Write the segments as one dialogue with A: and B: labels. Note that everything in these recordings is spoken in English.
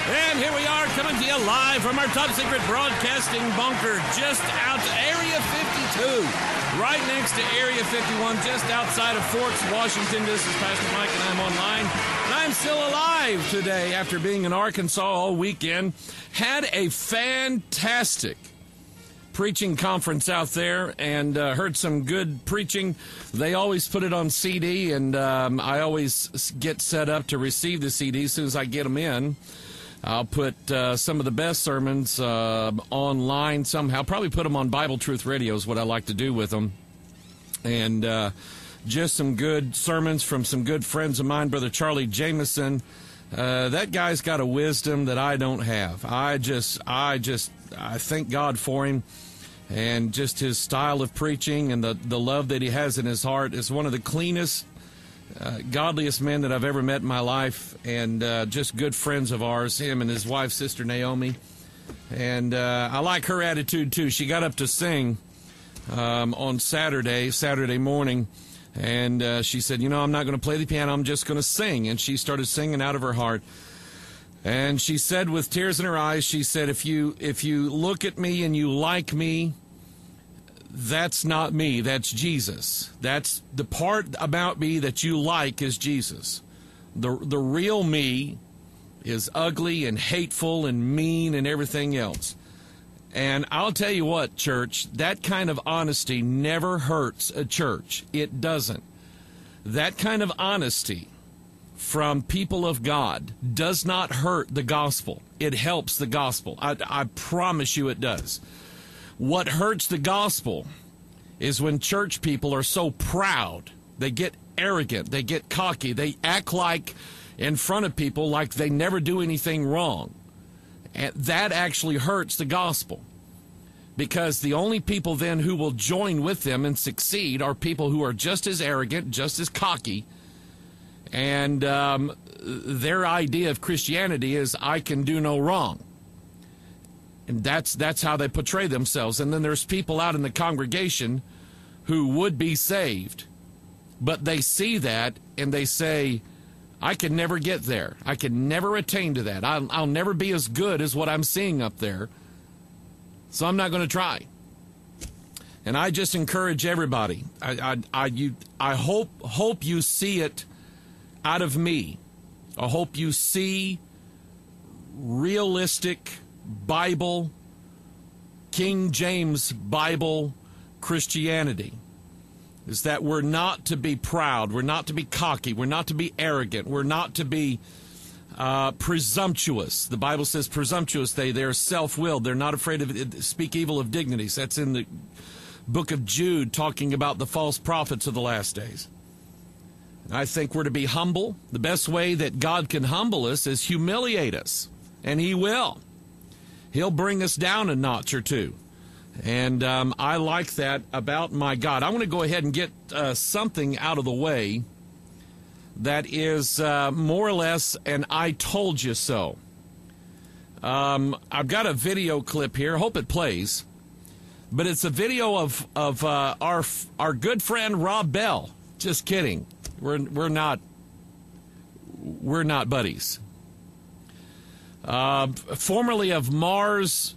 A: And here we are coming to you live from our top secret broadcasting bunker just out to Area 52, right next to Area 51, just outside of Forks, Washington. This is Pastor Mike and I'm online. And I'm still alive today after being in Arkansas all weekend. Had a fantastic preaching conference out there and heard some good preaching. They always put it on CD, and I always get set up to receive the CD as soon as I get them in. I'll put some of the best sermons online somehow. Probably put them on Bible Truth Radio is what I like to do with them. And just some good sermons from some good friends of mine. Brother Charlie Jameson. That guy's got a wisdom that I don't have. I thank God for him. And just his style of preaching and the love that he has in his heart is one of the cleanest, godliest men that I've ever met in my life, and just good friends of ours, him and his wife, Sister Naomi. And I like her attitude, too. She got up to sing on Saturday morning, and she said, I'm not going to play the piano, I'm just going to sing. And she started singing out of her heart. And she said with tears in her eyes, she said, if you look at me and you like me, that's not me, that's Jesus. That's the part about me that you like is Jesus. The real me is ugly and hateful and mean and everything else. And I'll tell you what, church, that kind of honesty never hurts a church. It doesn't. That kind of honesty from people of God does not hurt the gospel. It helps the gospel. I promise you it does. What hurts the gospel is when church people are so proud. They get arrogant. They get cocky. They act like in front of people like they never do anything wrong. And that actually hurts the gospel. Because the only people then who will join with them and succeed are people who are just as arrogant, just as cocky. And their idea of Christianity is I can do no wrong. And that's how they portray themselves. And then there's people out in the congregation who would be saved, but they see that and they say, I can never get there. I can never attain to that. I'll never be as good as what I'm seeing up there, so I'm not going to try. And I just encourage everybody. I hope you see it out of me. I hope you see realistic Bible, King James Bible Christianity. Is that we're not to be proud, we're not to be cocky, we're not to be arrogant, we're not to be presumptuous. The Bible says presumptuous, they're self-willed, they're not afraid to speak evil of dignities. That's in the book of Jude, talking about the false prophets of the last days. I think we're to be humble. The best way that God can humble us is humiliate us, and He will. He'll bring us down a notch or two. And I like that about my God. I want to go ahead and get something out of the way that is more or less an I told you so. I've got a video clip here. I hope it plays. But it's a video of our good friend Rob Bell. Just kidding. We're not buddies. Formerly of Mars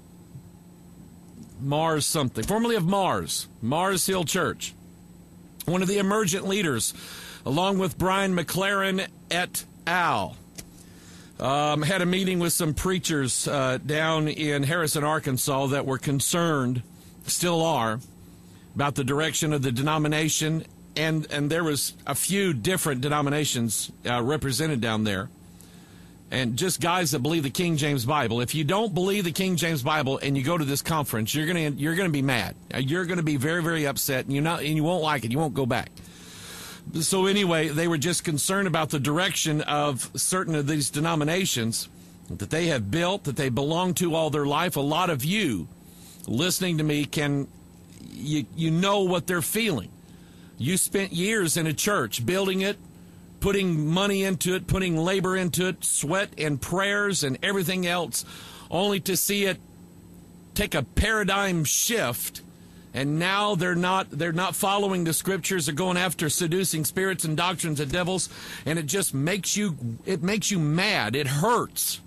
A: Hill Church. One of the emergent leaders, along with Brian McLaren et al. Had a meeting with some preachers down in Harrison, Arkansas that were concerned, still are, about the direction of the denomination. And there was a few different denominations represented down there. And just guys that believe the King James Bible. If you don't believe the King James Bible and you go to this conference, you're gonna be mad. You're gonna be very, very upset, and you won't like it. You won't go back. So anyway, they were just concerned about the direction of certain of these denominations that they have built, that they belong to all their life. A lot of you listening to me you know what they're feeling. You spent years in a church building it, putting money into it, putting labor into it, sweat and prayers and everything else, only to see it take a paradigm shift. And now they're not following the scriptures. They're going after seducing spirits and doctrines of devils, and it just makes you mad. It hurts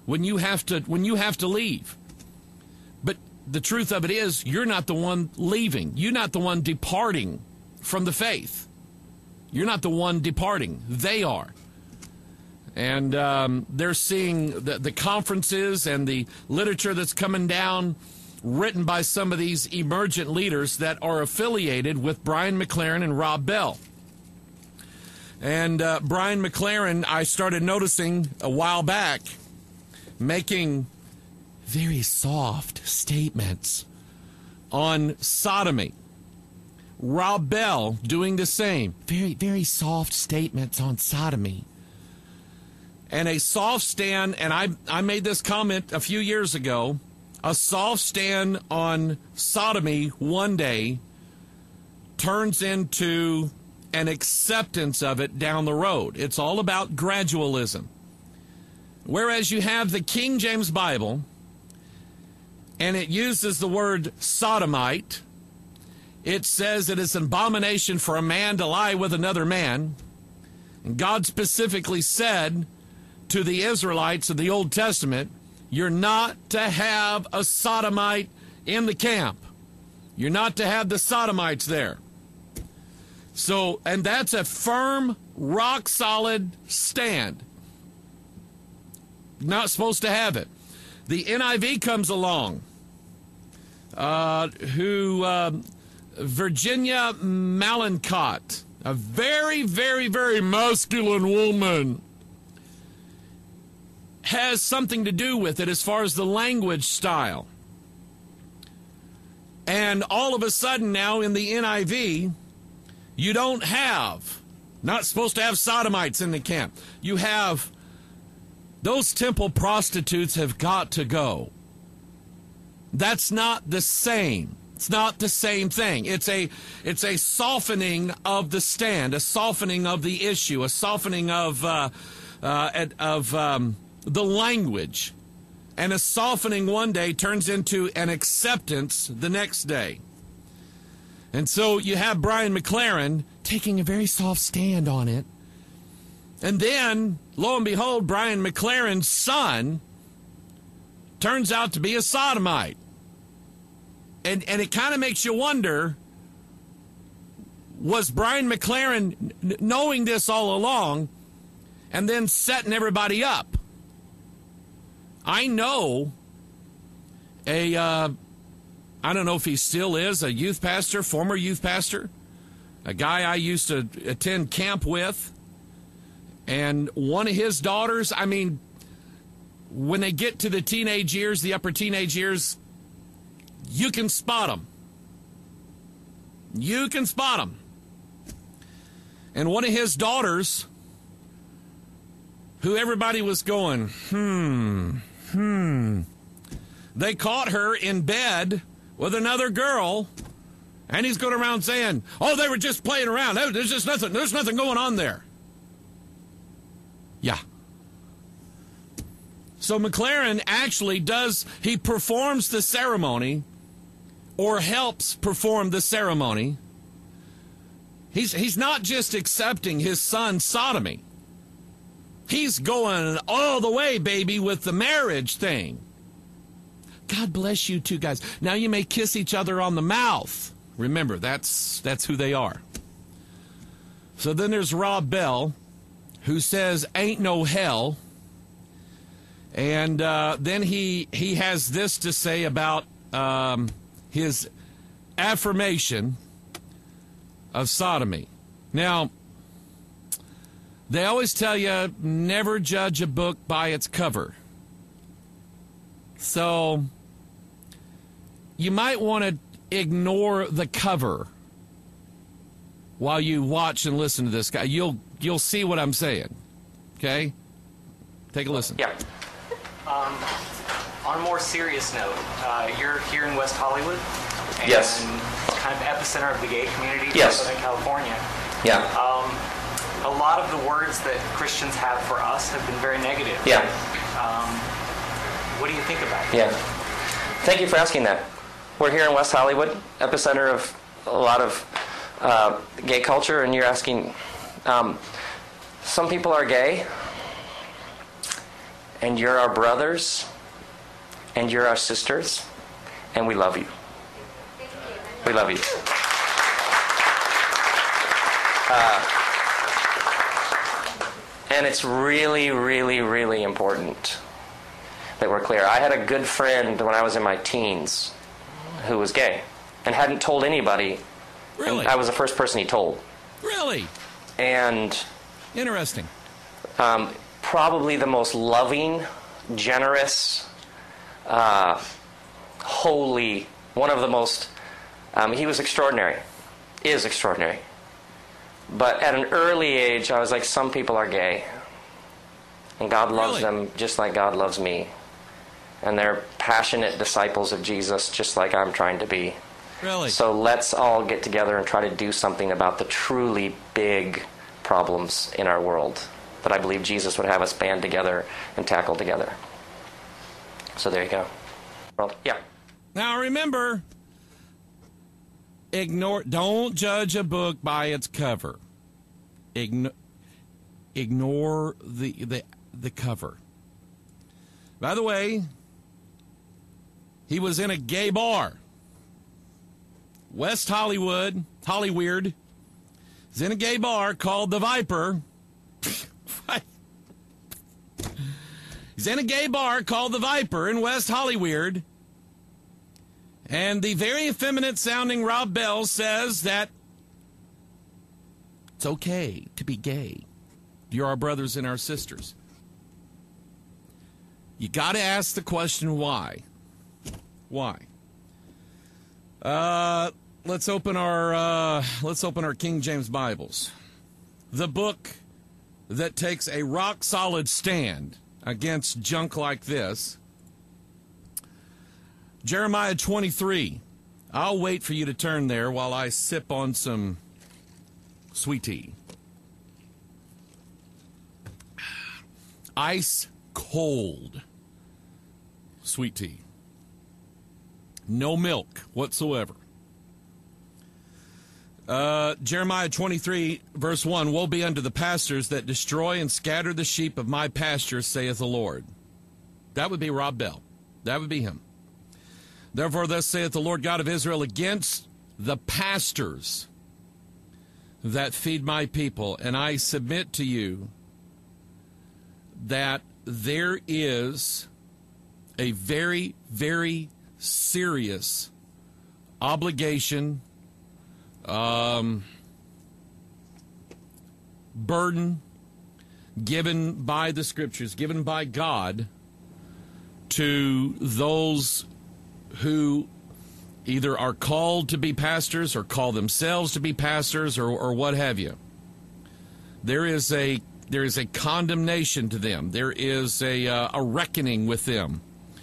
A: when you have to leave. But the truth of it is, you're not the one leaving. You're not the one departing from the faith. You're not the one departing. They are. And they're seeing the conferences and the literature that's coming down, written by some of these emergent leaders that are affiliated with Brian McLaren and Rob Bell. And Brian McLaren, I started noticing a while back, making very soft statements on sodomy. Rob Bell doing the same. Very, very soft statements on sodomy. And a soft stand, and I made this comment a few years ago, a soft stand on sodomy one day turns into an acceptance of it down the road. It's all about gradualism. Whereas you have the King James Bible, and it uses the word sodomite. It says it is an abomination for a man to lie with another man. And God specifically said to the Israelites of the Old Testament, you're not to have a sodomite in the camp. You're not to have the sodomites there. So, and that's a firm, rock-solid stand. Not supposed to have it. The NIV comes along, Virginia Malincott, a very, very, very masculine woman, has something to do with it as far as the language style. And all of a sudden now in the NIV, you don't have, not supposed to have sodomites in the camp. You have, those temple prostitutes have got to go. That's not the same. It's not the same thing. It's a softening of the stand, a softening of the issue, a softening of the language. And a softening one day turns into an acceptance the next day. And so you have Brian McLaren taking a very soft stand on it. And then, lo and behold, Brian McLaren's son turns out to be a sodomite. And it kind of makes you wonder, was Brian McLaren knowing this all along and then setting everybody up? I know I don't know if he still is, a youth pastor, former youth pastor, a guy I used to attend camp with. And one of his daughters, I mean, when they get to the teenage years, the upper teenage years, you can spot them. You can spot them. And one of his daughters, who everybody was going, they caught her in bed with another girl, and he's going around saying, oh, they were just playing around. There's nothing going on there. Yeah. So McLaren actually he performs the ceremony, or helps perform the ceremony. He's not just accepting his son's sodomy. He's going all the way, baby, with the marriage thing. God bless you two guys. Now you may kiss each other on the mouth. Remember, that's who they are. So then there's Rob Bell, who says, ain't no hell. And then he has this to say about his affirmation of sodomy. Now, they always tell you, never judge a book by its cover. So you might want to ignore the cover while you watch and listen to this guy. You'll see what I'm saying. Okay? Take a listen.
B: Yeah. On a more serious note, you're here in West Hollywood. And
C: Yes.
B: kind of epicenter of the gay community in
C: Yes.
B: Southern California.
C: Yeah.
B: A lot of the words that Christians have for us have been very negative.
C: Yeah.
B: What do you think about it?
C: Yeah. Thank you for asking that. We're here in West Hollywood, epicenter of a lot of gay culture, and you're asking, some people are gay, and you're our brothers, and you're our sisters, and we love you. We love you. And it's really, really, really important that we're clear. I had a good friend when I was in my teens who was gay and hadn't told anybody.
A: Really?
C: I was the first person he told.
A: Really?
C: And
A: Interesting.
C: probably the most loving, generous, holy, one of the most, he was extraordinary, is extraordinary. But at an early age, I was like, some people are gay. And God loves them just like God loves me. And they're passionate disciples of Jesus just like I'm trying to be.
A: Really?
C: So let's all get together and try to do something about the truly big problems in our world that I believe Jesus would have us band together and tackle together. So there you go. Yeah.
A: Now remember, don't judge a book by its cover. Ignore the cover. By the way, he was in a gay bar. West Hollywood, Hollyweird, is in a gay bar called The Viper. He's in a gay bar called The Viper in West Hollyweird. And the very effeminate sounding Rob Bell says that it's okay to be gay. You're our brothers and our sisters. You got to ask the question, why? Why? Let's open our King James Bibles. The book that takes a rock solid stand against junk like this. Jeremiah 23. I'll wait for you to turn there while I sip on some sweet tea. Ice cold sweet tea. No milk whatsoever. Jeremiah 23, verse 1, Woe be unto the pastors that destroy and scatter the sheep of my pasture, saith the Lord. That would be Rob Bell. That would be him. Therefore, thus saith the Lord God of Israel, against the pastors that feed my people, and I submit to you that there is a very, very serious obligation, burden given by the Scriptures, given by God to those who either are called to be pastors or call themselves to be pastors or what have you. There is a condemnation to them. There is a reckoning with them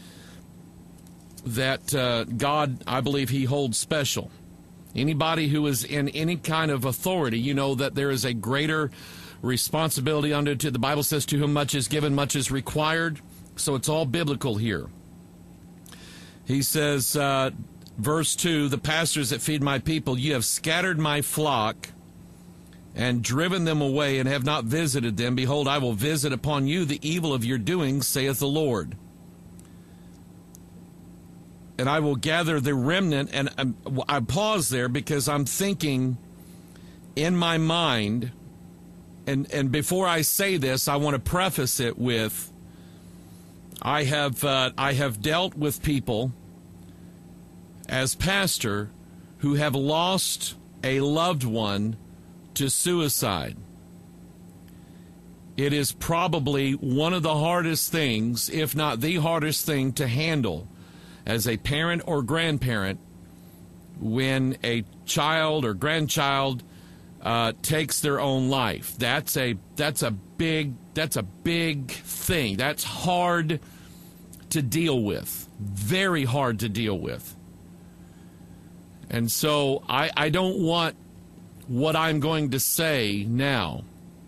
A: that God, I believe, he holds special. Anybody who is in any kind of authority, you know that there is a greater responsibility unto. The Bible says, to whom much is given, much is required. So it's all biblical here. He says, verse 2, the pastors that feed my people, you have scattered my flock and driven them away and have not visited them. Behold, I will visit upon you the evil of your doings, saith the Lord. And I will gather the remnant. And I pause there because I'm thinking in my mind, and before I say this, I want to preface it with, I have dealt with people as pastor who have lost a loved one to suicide. It is probably one of the hardest things, if not the hardest thing, to handle as a parent or grandparent when a child or grandchild takes their own life. That's a big thing. That's hard to deal with. Very hard to deal with. And so I don't want what I'm going to say now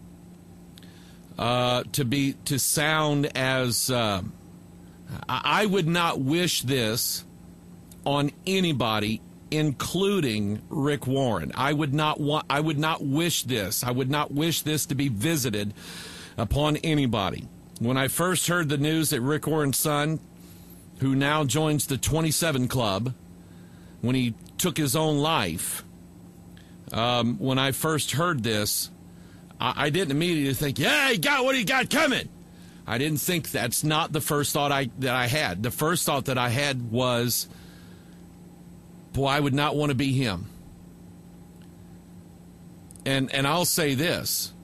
A: to sound as I would not wish this on anybody, including Rick Warren. I would not wish this. I would not wish this to be visited upon anybody. When I first heard the news that Rick Warren's son, who now joins the 27 Club, when he took his own life, when I first heard this, I didn't immediately think, yeah, he got what he got coming. I didn't think that's not the first thought that I had. The first thought that I had was, boy, I would not want to be him. And I'll say this.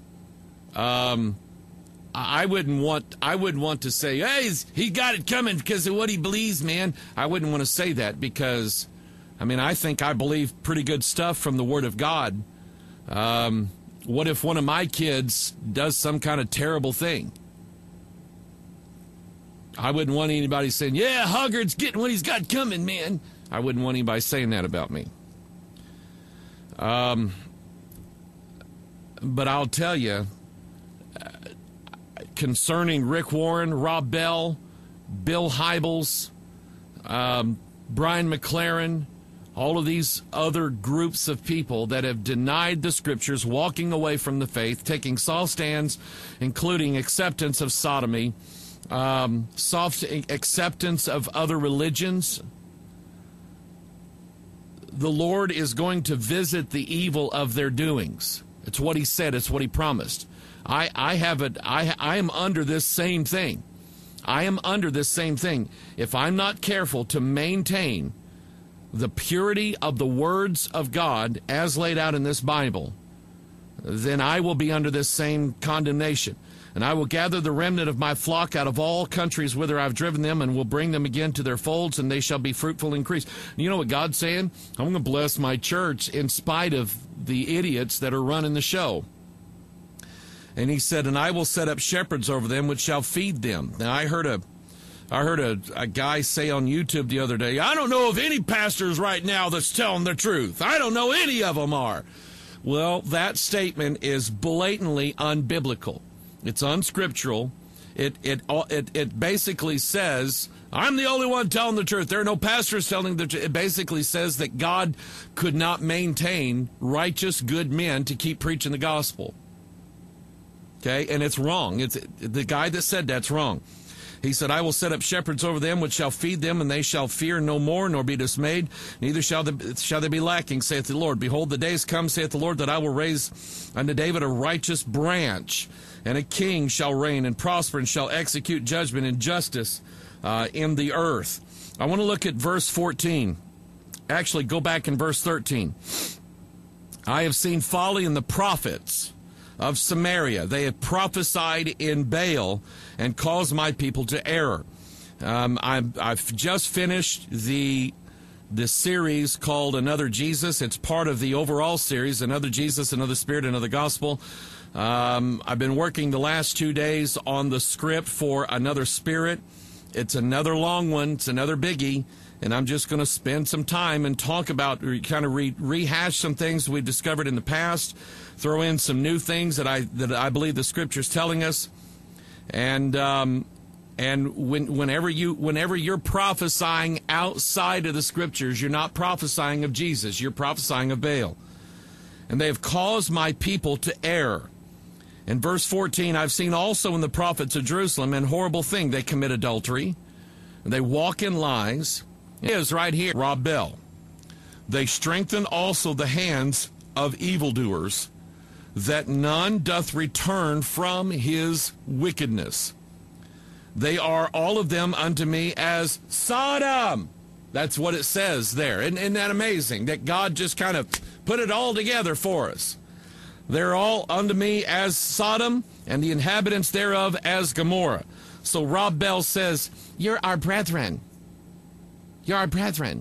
A: I wouldn't want to say, hey, he got it coming because of what he believes, man. I wouldn't want to say that because, I mean, I think I believe pretty good stuff from the Word of God. What if one of my kids does some kind of terrible thing? I wouldn't want anybody saying, yeah, Hoggard's getting what he's got coming, man. I wouldn't want anybody saying that about me. But I'll tell you, concerning Rick Warren, Rob Bell, Bill Hybels, Brian McLaren, all of these other groups of people that have denied the Scriptures, walking away from the faith, taking soft stands, including acceptance of sodomy, soft acceptance of other religions. The Lord is going to visit the evil of their doings. It's what he said. It's what he promised. I am under this same thing. I am under this same thing. If I'm not careful to maintain the purity of the words of God as laid out in this Bible, then I will be under this same condemnation. And I will gather the remnant of my flock out of all countries whither I've driven them, and will bring them again to their folds, and they shall be fruitful and increase. And you know what God's saying? I'm going to bless my church in spite of the idiots that are running the show. And he said, and I will set up shepherds over them which shall feed them. Now I heard a guy say on YouTube the other day, I don't know of any pastors right now that's telling the truth. I don't know any of them are. Well, that statement is blatantly unbiblical. It's unscriptural. It basically says, I'm the only one telling the truth. There are no pastors telling the truth. It basically says that God could not maintain righteous, good men to keep preaching the gospel. Okay, and it's wrong. It's the guy that said that's wrong. He said, I will set up shepherds over them which shall feed them, and they shall fear no more, nor be dismayed, neither shall they be lacking, saith the Lord. Behold, the days come, saith the Lord, that I will raise unto David a righteous branch, and a king shall reign and prosper, and shall execute judgment and justice in the earth. I want to look at verse 14. Actually, go back in verse 13. I have seen folly in the prophets of Samaria. They have prophesied in Baal and caused my people to err. I've just finished the series called Another Jesus. It's part of the overall series, Another Jesus, Another Spirit, Another Gospel. I've been working the last 2 days on the script for Another Spirit. It's another long one. It's another biggie. And I'm just going to spend some time and talk about, kind of rehash some things we've discovered in the past, throw in some new things that I believe the Scripture's telling us, and whenever you're prophesying outside of the Scriptures, you're not prophesying of Jesus, you're prophesying of Baal. And they have caused my people to err. In verse 14, I've seen also in the prophets of Jerusalem an horrible thing. They commit adultery, and they walk in lies. It is right here, Rob Bell. They strengthen also the hands of evildoers, that none doth return from his wickedness. They are all of them unto me as Sodom. That's what it says there. Isn't that amazing that God just kind of put it all together for us? They're all unto me as Sodom, and the inhabitants thereof as Gomorrah. So Rob Bell says, you're our brethren. You're our brethren.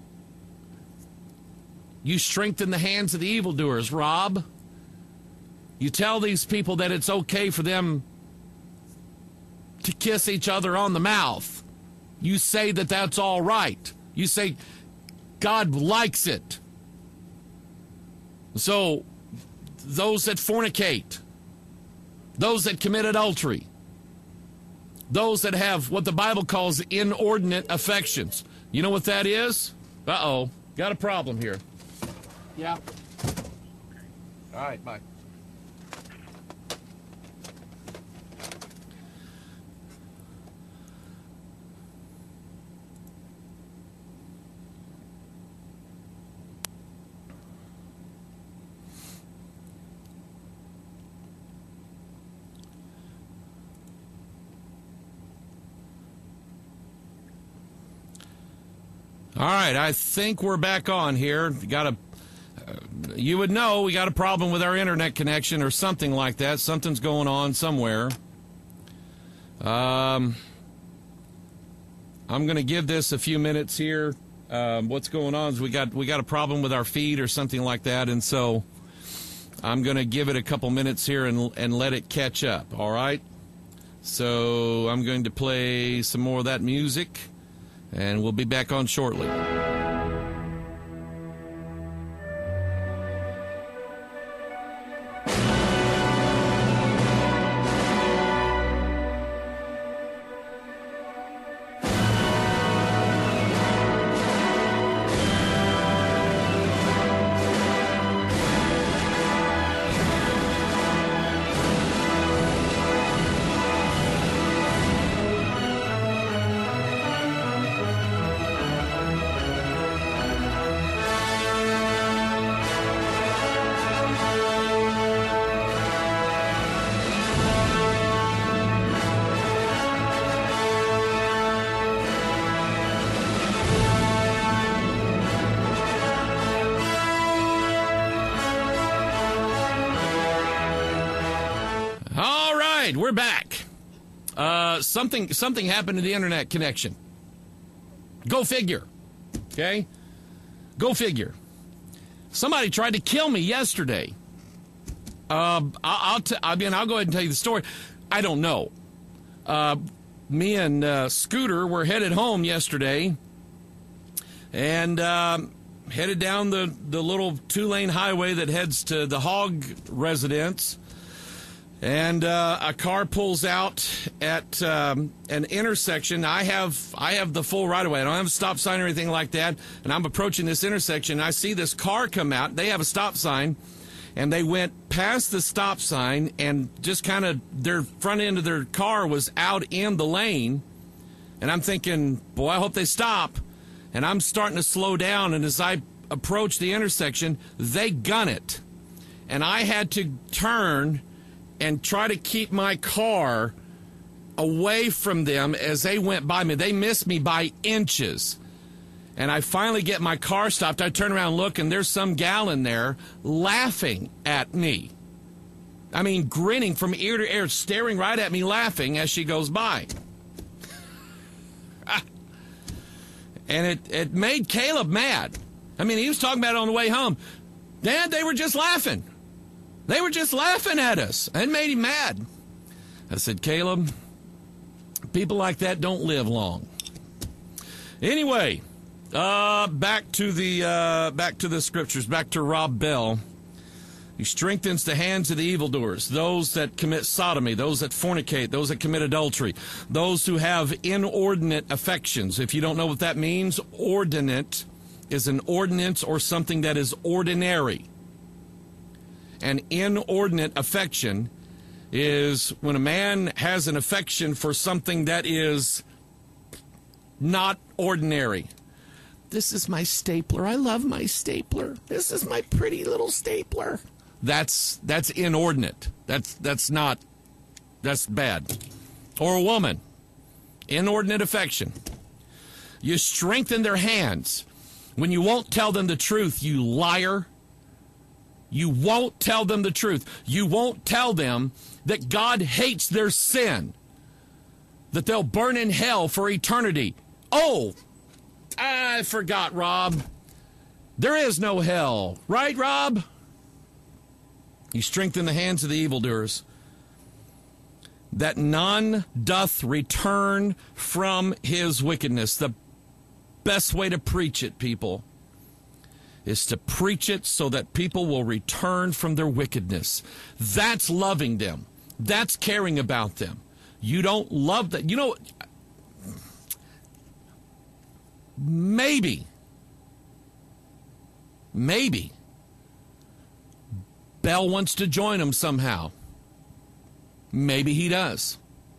A: You strengthen the hands of the evildoers, Rob. You tell these people that it's okay for them to kiss each other on the mouth. You say that that's all right. You say God likes it. So those that fornicate, those that commit adultery, those that have what the Bible calls inordinate affections. You know what that is? Uh-oh. Got a problem here. Yeah. All right, bye. All right, I think we're back on here. You would know we got a problem with our internet connection or something like that. Something's going on somewhere. I'm going to give this a few minutes here. What's going on is we got a problem with our feed or something like that, and so I'm going to give it a couple minutes here and let it catch up. All right. So I'm going to play some more of that music, and we'll be back on shortly. We're back. Something happened to the internet connection. Go figure. Okay? Go figure. Somebody tried to kill me yesterday. I'll go ahead and tell you the story. I don't know. Me and Scooter were headed home yesterday, and headed down the little 2-lane highway that heads to the Hogg residence. And a car pulls out at an intersection. I have the full right of way. I don't have a stop sign or anything like that. And I'm approaching this intersection. And I see this car come out. They have a stop sign, and they went past the stop sign and just kind of their front end of their car was out in the lane. And I'm thinking, boy, I hope they stop. And I'm starting to slow down. And as I approach the intersection, they gun it, and I had to turn and try to keep my car away from them as they went by me. They missed me by inches. And I finally get my car stopped. I turn around and look, and there's some gal in there laughing at me. I mean, grinning from ear to ear, staring right at me, laughing as she goes by. And it made Caleb mad. I mean, he was talking about it on the way home. Dad, they were just laughing. They were just laughing at us. It made him mad. I said, Caleb, people like that don't live long. Anyway, back to the scriptures, back to Rob Bell. He strengthens the hands of the evildoers, those that commit sodomy, those that fornicate, those that commit adultery, those who have inordinate affections. If you don't know what that means, ordinate is an ordinance or something that is ordinary. An inordinate affection is when a man has an affection for something that is not ordinary. This is my stapler. I love my stapler. This is my pretty little stapler. That's inordinate. That's bad. Or a woman. Inordinate affection. You strengthen their hands when you won't tell them the truth, you liar. You won't tell them the truth. You won't tell them that God hates their sin, that they'll burn in hell for eternity. Oh, I forgot, Rob. There is no hell. Right, Rob? You strengthen the hands of the evildoers, that none doth return from his wickedness. The best way to preach it, people, is to preach it so that people will return from their wickedness. That's loving them. That's caring about them. You don't love that. You know, maybe Bell wants to join them somehow. Maybe he does.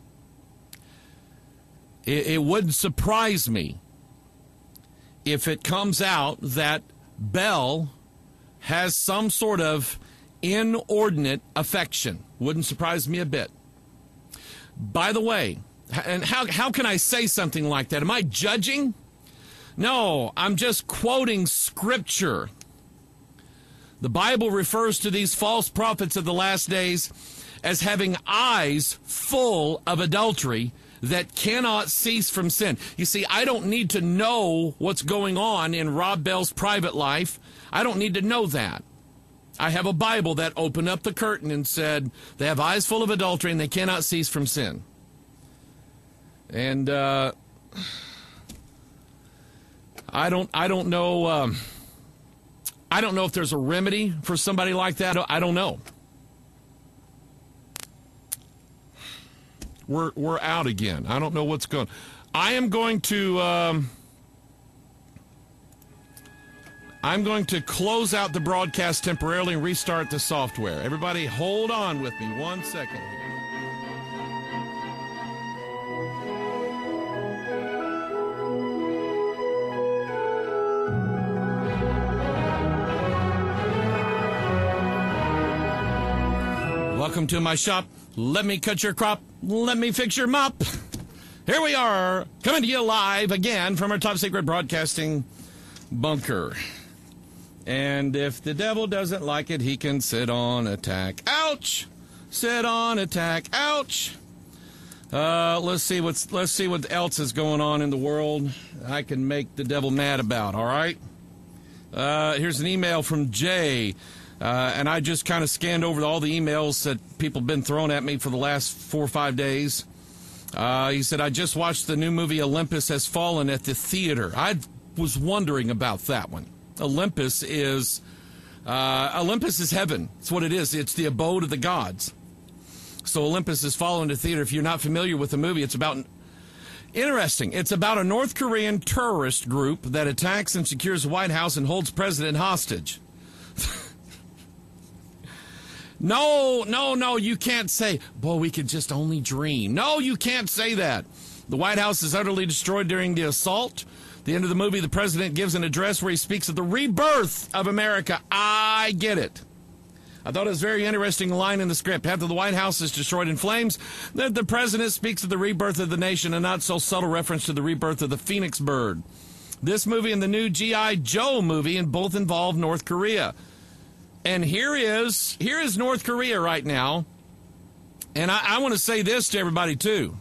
A: It wouldn't surprise me if it comes out that Bell has some sort of inordinate affection. Wouldn't surprise me a bit. By the way, and how can I say something like that? Am I judging? No, I'm just quoting Scripture. The Bible refers to these false prophets of the last days as having eyes full of adultery that cannot cease from sin. You see, I don't need to know what's going on in Rob Bell's private life. I don't need to know that. I have a Bible that opened up the curtain and said they have eyes full of adultery and they cannot cease from sin. And I don't know. I don't know if there's a remedy for somebody like that. I don't know. We're out again. I don't know what's going on. I'm going to close out the broadcast temporarily and restart the software. Everybody hold on with me 1 second here. Welcome to my shop. Let me cut your crop. Let me fix your mop. Here we are, coming to you live again from our top secret broadcasting bunker. And if the devil doesn't like it, he can sit on attack. Ouch! Sit on attack. Ouch! Let's see what else is going on in the world I can make the devil mad about, all right? Here's an email from Jay. And I just kind of scanned over all the emails that people have been throwing at me for the last 4 or 5 days. He said, I just watched the new movie Olympus Has Fallen at the theater. I was wondering about that one. Olympus is heaven. It's what it is. It's the abode of the gods. So Olympus Has Fallen at the theater. If you're not familiar with the movie, it's about... Interesting. It's about a North Korean terrorist group that attacks and secures the White House and holds president hostage. No, you can't say, boy, we could just only dream. No, you can't say that. The White House is utterly destroyed during the assault. At the end of the movie, the president gives an address where he speaks of the rebirth of America. I get it. I thought it was a very interesting line in the script. After the White House is destroyed in flames, the president speaks of the rebirth of the nation, a not so subtle reference to the rebirth of the phoenix bird. This movie and the new G.I. Joe movie and both involve North Korea. And here is North Korea right now. And I want to say this to everybody, too.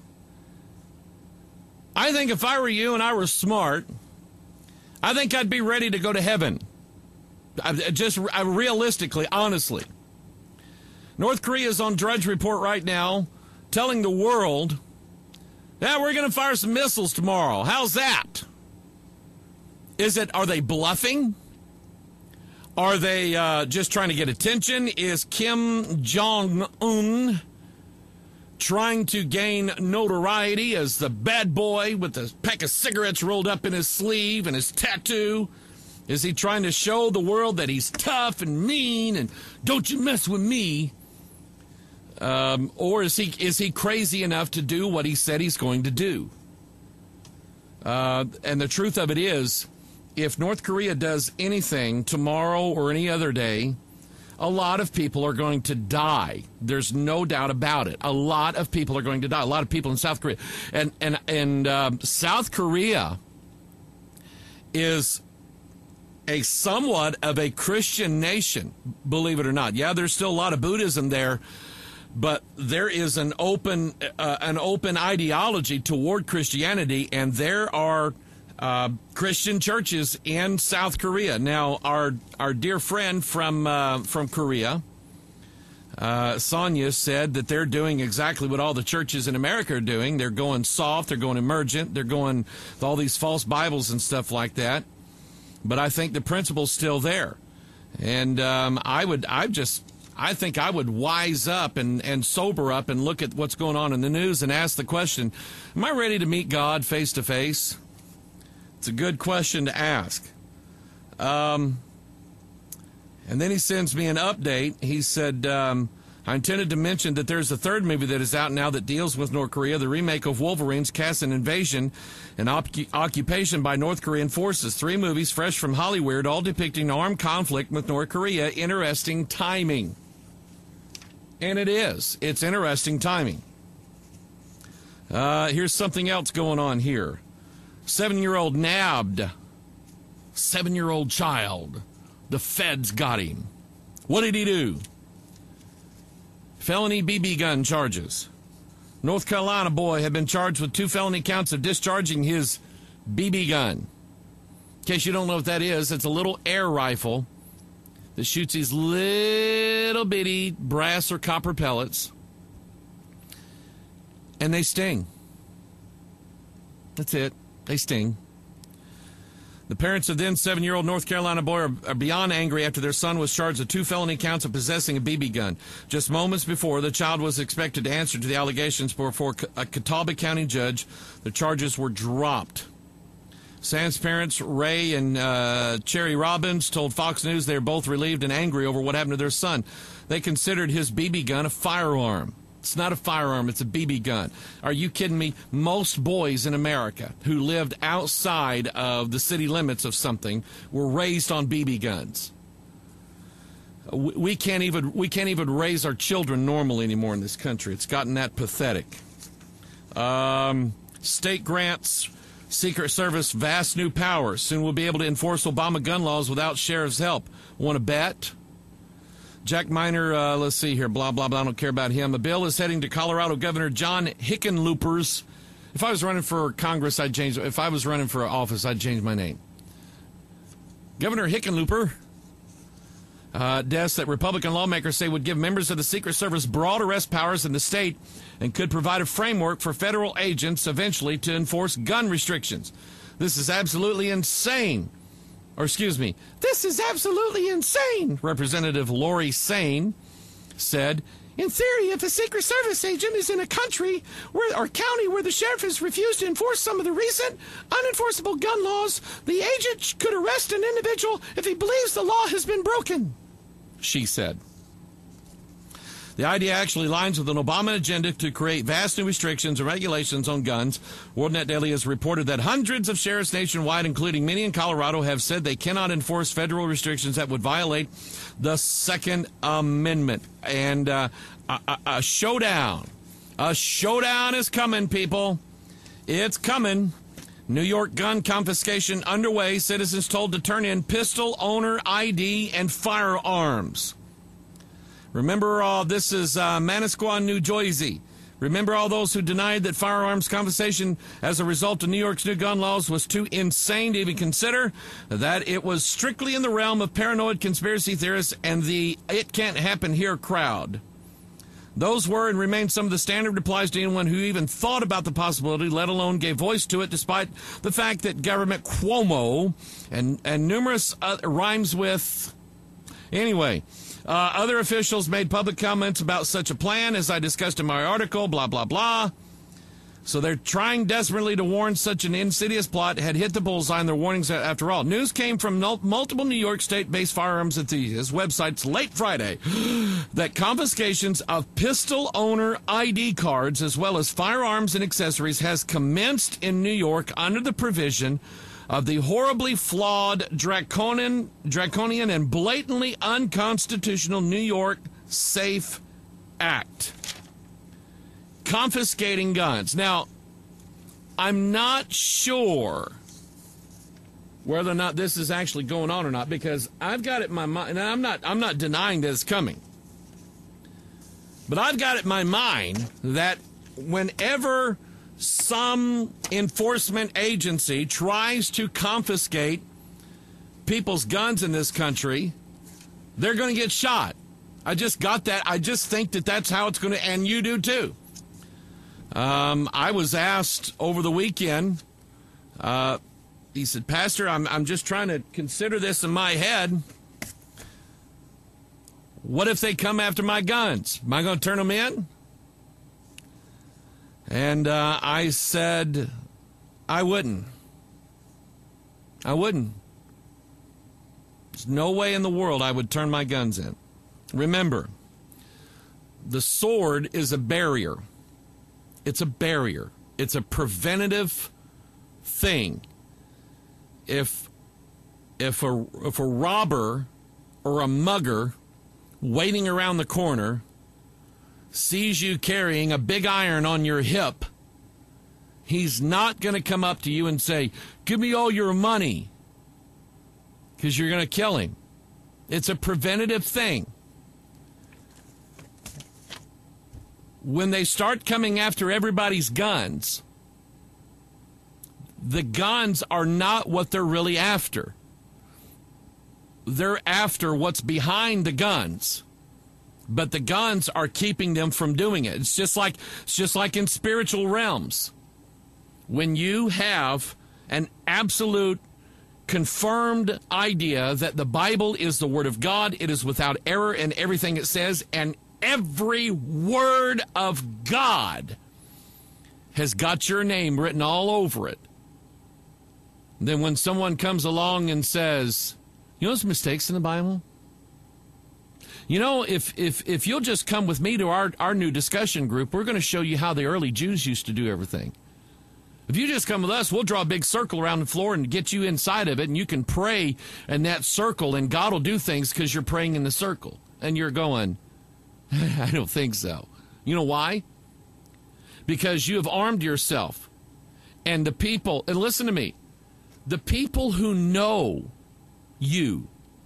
A: I think if I were you and I were smart, I think I'd be ready to go to heaven. Just realistically, honestly. North Korea is on Drudge Report right now telling the world, yeah, we're going to fire some missiles tomorrow. How's that? Are they bluffing? Are they just trying to get attention? Is Kim Jong-un trying to gain notoriety as the bad boy with a pack of cigarettes rolled up in his sleeve and his tattoo? Is he trying to show the world that he's tough and mean and don't you mess with me? Or is he crazy enough to do what he said he's going to do? And the truth of it is, if North Korea does anything tomorrow or any other day, a lot of people are going to die. There's no doubt about it. A lot of people are going to die. A lot of people in South Korea. And South Korea is a somewhat of a Christian nation, believe it or not. Yeah, there's still a lot of Buddhism there, but there is an open ideology toward Christianity, and there are Christian churches in South Korea. Now, our dear friend from Korea, Sonia, said that they're doing exactly what all the churches in America are doing. They're going soft, they're going emergent, they're going with all these false Bibles and stuff like that. But I think the principle's still there. And I think I would wise up and sober up and look at what's going on in the news and ask the question, am I ready to meet God face to face? It's a good question to ask. And then he sends me an update. He said, I intended to mention that there's a third movie that is out now that deals with North Korea. The remake of Wolverines casts an invasion and occupation by North Korean forces. 3 movies fresh from Hollywood, all depicting armed conflict with North Korea. Interesting timing. And it is. It's interesting timing. Here's something else going on here. 7-year-old nabbed 7-year-old child. The feds got him. What did he do? Felony BB gun charges. North Carolina boy had been charged with 2 felony counts of discharging his BB gun. In case you don't know what that is, it's a little air rifle that shoots these little bitty brass or copper pellets, and they sting. That's it. They sting. The parents of then 7-year-old North Carolina boy are beyond angry after their son was charged with 2 felony counts of possessing a BB gun. Just moments before, the child was expected to answer to the allegations before a Catawba County judge. The charges were dropped. Sam's parents, Ray and Cherry Robbins, told Fox News they are both relieved and angry over what happened to their son. They considered his BB gun a firearm. It's not a firearm, it's a BB gun. Are you kidding me? Most boys in America who lived outside of the city limits of something were raised on BB guns. We can't even raise our children normally anymore in this country. It's gotten that pathetic. State grants Secret Service vast new powers. Soon we'll be able to enforce Obama gun laws without sheriff's help. Want to bet? Jack Miner, let's see here, blah, blah, blah, I don't care about him. A bill is heading to Colorado Governor John Hickenlooper's. If I was running for Congress, I'd change. If I was running for office, I'd change my name. Governor Hickenlooper desk that Republican lawmakers say would give members of the Secret Service broad arrest powers in the state and could provide a framework for federal agents eventually to enforce gun restrictions. This is absolutely insane. This is absolutely insane, Representative Lori Sane said. In theory, if a Secret Service agent is in a country or county where the sheriff has refused to enforce some of the recent unenforceable gun laws, the agent could arrest an individual if he believes the law has been broken, she said. The idea actually aligns with an Obama agenda to create vast new restrictions and regulations on guns. WorldNet Daily has reported that hundreds of sheriffs nationwide, including many in Colorado, have said they cannot enforce federal restrictions that would violate the Second Amendment. And a showdown is coming, people. It's coming. New York gun confiscation underway. Citizens told to turn in pistol owner ID and firearms. Remember, this is Manasquan, New Jersey. Remember all those who denied that firearms confiscation as a result of New York's new gun laws was too insane to even consider? That it was strictly in the realm of paranoid conspiracy theorists and the "it can't happen here" crowd. Those were and remain some of the standard replies to anyone who even thought about the possibility, let alone gave voice to it, despite the fact that government Cuomo and numerous rhymes with... Anyway... other officials made public comments about such a plan, as I discussed in my article, blah, blah, blah. So they're trying desperately to warn such an insidious plot had hit the bullseye in their warnings after all. News came from multiple New York State-based firearms enthusiast websites late Friday that confiscations of pistol owner ID cards as well as firearms and accessories has commenced in New York under the provision of the horribly flawed, draconian and blatantly unconstitutional New York SAFE Act. Confiscating guns. Now, I'm not sure whether or not this is actually going on or not, because I've got it in my mind, and I'm not denying that it's coming. But I've got it in my mind that whenever some enforcement agency tries to confiscate people's guns in this country, they're going to get shot. I just got that. I just think that that's how it's going to, and you do too. I was asked over the weekend, he said, Pastor, I'm just trying to consider this in my head. What if they come after my guns? Am I going to turn them in? And I said, I wouldn't. There's no way in the world I would turn my guns in. Remember, the sword is a barrier. It's a barrier. It's a preventative thing. If a robber or a mugger waiting around the corner sees you carrying a big iron on your hip, he's not going to come up to you and say, give me all your money. because you're going to kill him. It's a preventative thing. When they start coming after everybody's guns, the guns are not what they're really after. They're after what's behind the guns. But the guns are keeping them from doing it. It's just like in spiritual realms. When you have an absolute confirmed idea that the Bible is the Word of God, it is without error in everything it says, and every word of God has got your name written all over it. Then when someone comes along and says, you know, there's mistakes in the Bible. You know, if you'll just come with me to our new discussion group, we're going to show you how the early Jews used to do everything. If you just come with us, we'll draw a big circle around the floor and get you inside of it, and you can pray in that circle, and God will do things because you're praying in the circle. And you're going, I don't think so. You know why? Because you have armed yourself. And the people, and listen to me, the people who know you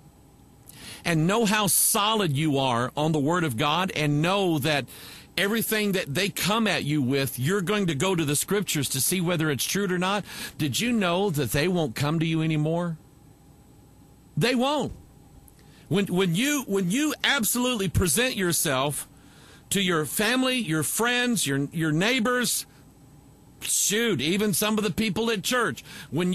A: and know how solid you are on the Word of God and know that everything that they come at you with, you're going to go to the Scriptures to see whether it's true or not. Did you know that they won't come to you anymore? They won't. When you absolutely present yourself to your family, your friends, your neighbors, shoot, even some of the people at church, when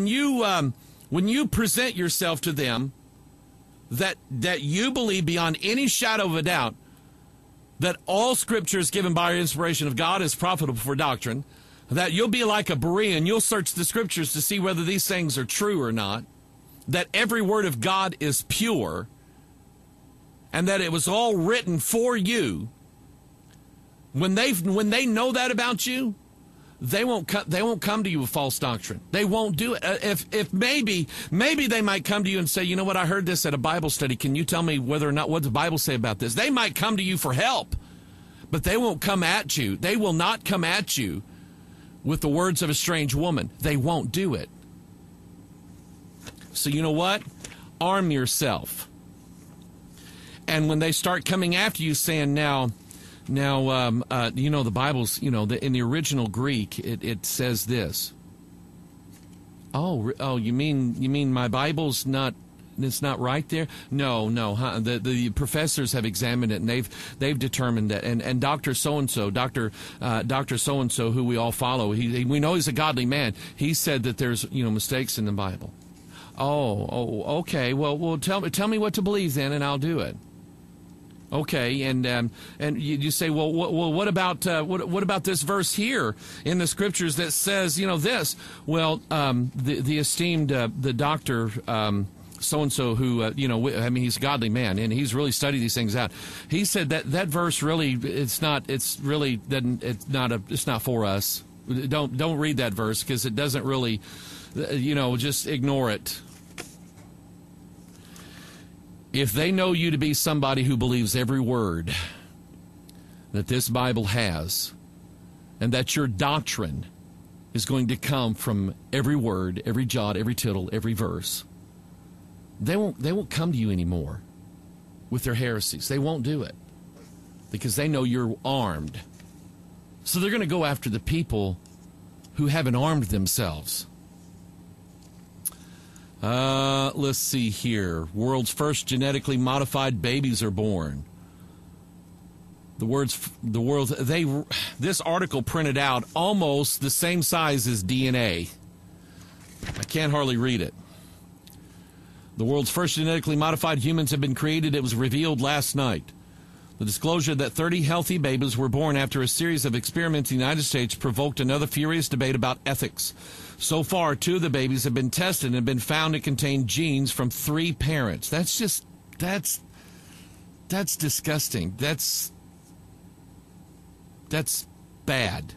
A: you present yourself to them that you believe beyond any shadow of a doubt that all Scripture is given by inspiration of God is profitable for doctrine, that you'll be like a Berean, you'll search the Scriptures to see whether these things are true or not, that every word of God is pure, and that it was all written for you. When they know that about you, they won't come to you with false doctrine. They won't do it. If maybe they might come to you and say, you know what, I heard this at a Bible study. Can you tell me whether or not what the Bible say about this? They might come to you for help, but they won't come at you. They will not come at you with the words of a strange woman. They won't do it. So you know what? Arm yourself. And when they start coming after you saying now, you know, the Bible's, you know, in the original Greek, it says this. Oh, you mean my Bible's not, it's not right there? No. The professors have examined it, and they've determined that. And Dr. So-and-so, Dr. So-and-so, who we all follow, we know he's a godly man. He said that there's, you know, mistakes in the Bible. Oh, okay. Well, tell me what to believe then, and I'll do it. Okay, and you say, well, what about this verse here in the Scriptures that says, you know, this? Well, the esteemed the doctor so and so who he's a godly man and he's really studied these things out. He said that verse really it's not for us. Don't read that verse because it doesn't really, just ignore it. If they know you to be somebody who believes every word that this Bible has, and that your doctrine is going to come from every word, every jot, every tittle, every verse, they won't come to you anymore with their heresies. They won't do it because they know you're armed. So they're going to go after the people who haven't armed themselves. Let's see here. World's first genetically modified babies are born. This article printed out almost the same size as DNA. I can't hardly read it. The world's first genetically modified humans have been created. It was revealed last night. The disclosure that 30 healthy babies were born after a series of experiments in the United States provoked another furious debate about ethics. So far, 2 of the babies have been tested and have been found to contain genes from 3 parents. That's disgusting. That's bad.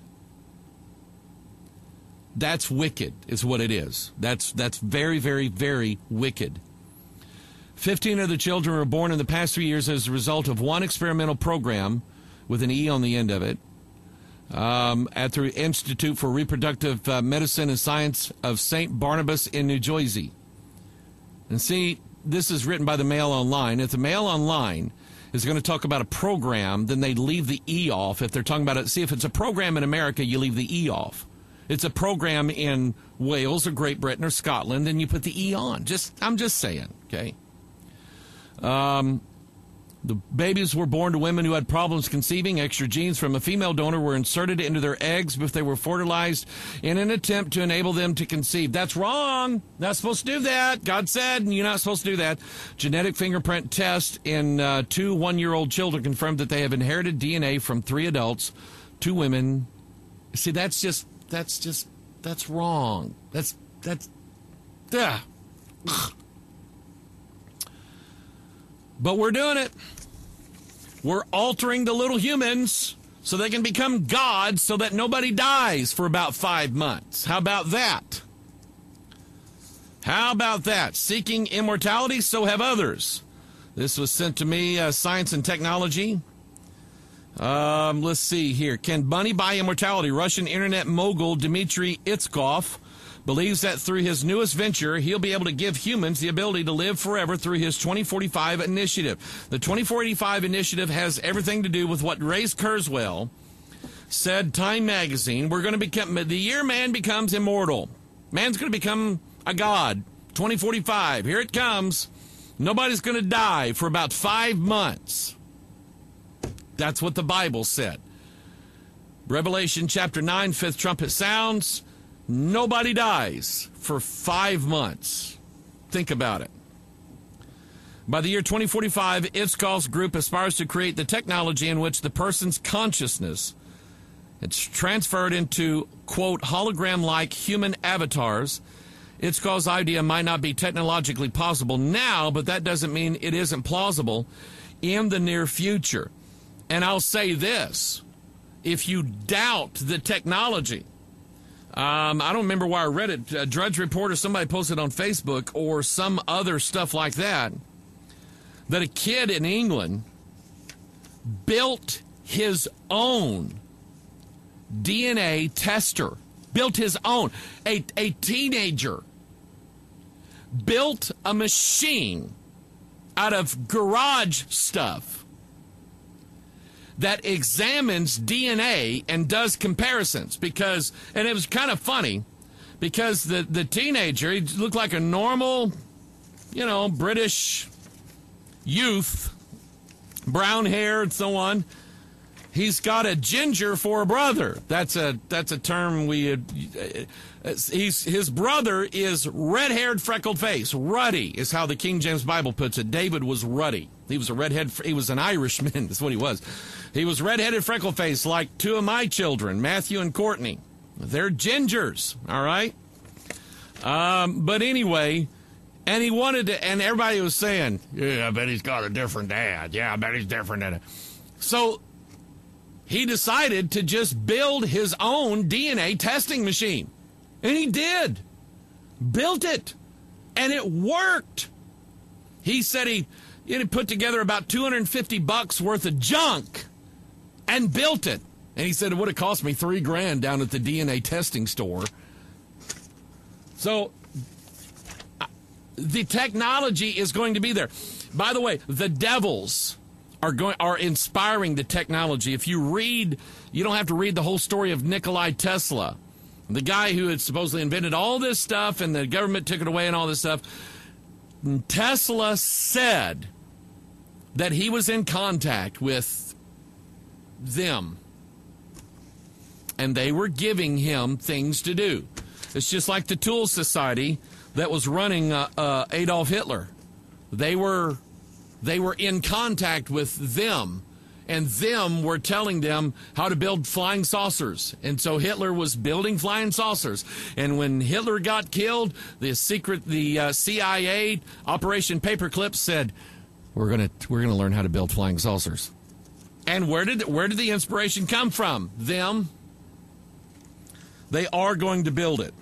A: That's wicked, is what it is. That's very, very, very wicked. 15 of the children were born in the past 3 years as a result of one experimental program with an E on the end of it at the Institute for Reproductive Medicine and Science of St. Barnabas in New Jersey. And see, this is written by the Mail Online. If the Mail Online is going to talk about a program, then they leave the E off. If they're talking about it, see, if it's a program in America, you leave the E off. It's a program in Wales or Great Britain or Scotland, then you put the E on. I'm just saying, okay? The babies were born to women who had problems conceiving. Extra genes from a female donor were inserted into their eggs if they were fertilized in an attempt to enable them to conceive. That's wrong. Not supposed to do that. God said you're not supposed to do that. Genetic fingerprint test in 2 one-year-old children confirmed that they have inherited DNA from 3 adults, 2 women. See, that's wrong. That's But we're doing it. We're altering the little humans so they can become gods so that nobody dies for about 5 months. How about that? How about that? Seeking immortality, so have others. This was sent to me, Science and Technology. Let's see here. Can money buy immortality? Russian internet mogul Dmitry Itskov believes that through his newest venture, he'll be able to give humans the ability to live forever through his 2045 initiative. The 2045 initiative has everything to do with what Ray Kurzweil said, Time magazine. We're going to become, the year man becomes immortal. Man's going to become a god. 2045, here it comes. Nobody's going to die for about 5 months. That's what the Bible said. Revelation chapter 9, 5th trumpet sounds. Nobody dies for 5 months. Think about it. By the year 2045, Itskov's group aspires to create the technology in which the person's consciousness is transferred into, quote, hologram-like human avatars. Itskov's idea might not be technologically possible now, but that doesn't mean it isn't plausible in the near future. And I'll say this. If you doubt the technology, I don't remember where I read it, a Drudge Report or somebody posted on Facebook or some other stuff like that a kid in England built his own DNA tester. Built his own. A teenager built a machine out of garage stuff that examines DNA and does comparisons because, and it was kind of funny because the teenager, he looked like a normal, British youth, brown hair and so on. He's got a ginger for a brother. That's a term his brother is red-haired, freckled face. Ruddy is how the King James Bible puts it. David was ruddy. He was he was an Irishman. That's what he was. He was red-headed, freckled face like 2 of my children, Matthew and Courtney. They're gingers, all right? But anyway, and he wanted to, and everybody was saying, yeah, I bet he's got a different dad. Yeah, I bet he's different than it. So he decided to just build his own DNA testing machine. And he did. Built it. And it worked. He said he put together about $250 worth of junk and built it. And he said it would have cost me $3,000 down at the DNA testing store. So the technology is going to be there. By the way, the devils are inspiring the technology. If you read, you don't have to read the whole story of Nikola Tesla, the guy who had supposedly invented all this stuff and the government took it away and all this stuff. Tesla said that he was in contact with them and they were giving him things to do. It's just like the Tool Society that was running Adolf Hitler. They were in contact with them, and them were telling them how to build flying saucers. And so Hitler was building flying saucers. And when Hitler got killed, the CIA Operation Paperclip said, "We're gonna learn how to build flying saucers." And where did the inspiration come from? Them. They are going to build it.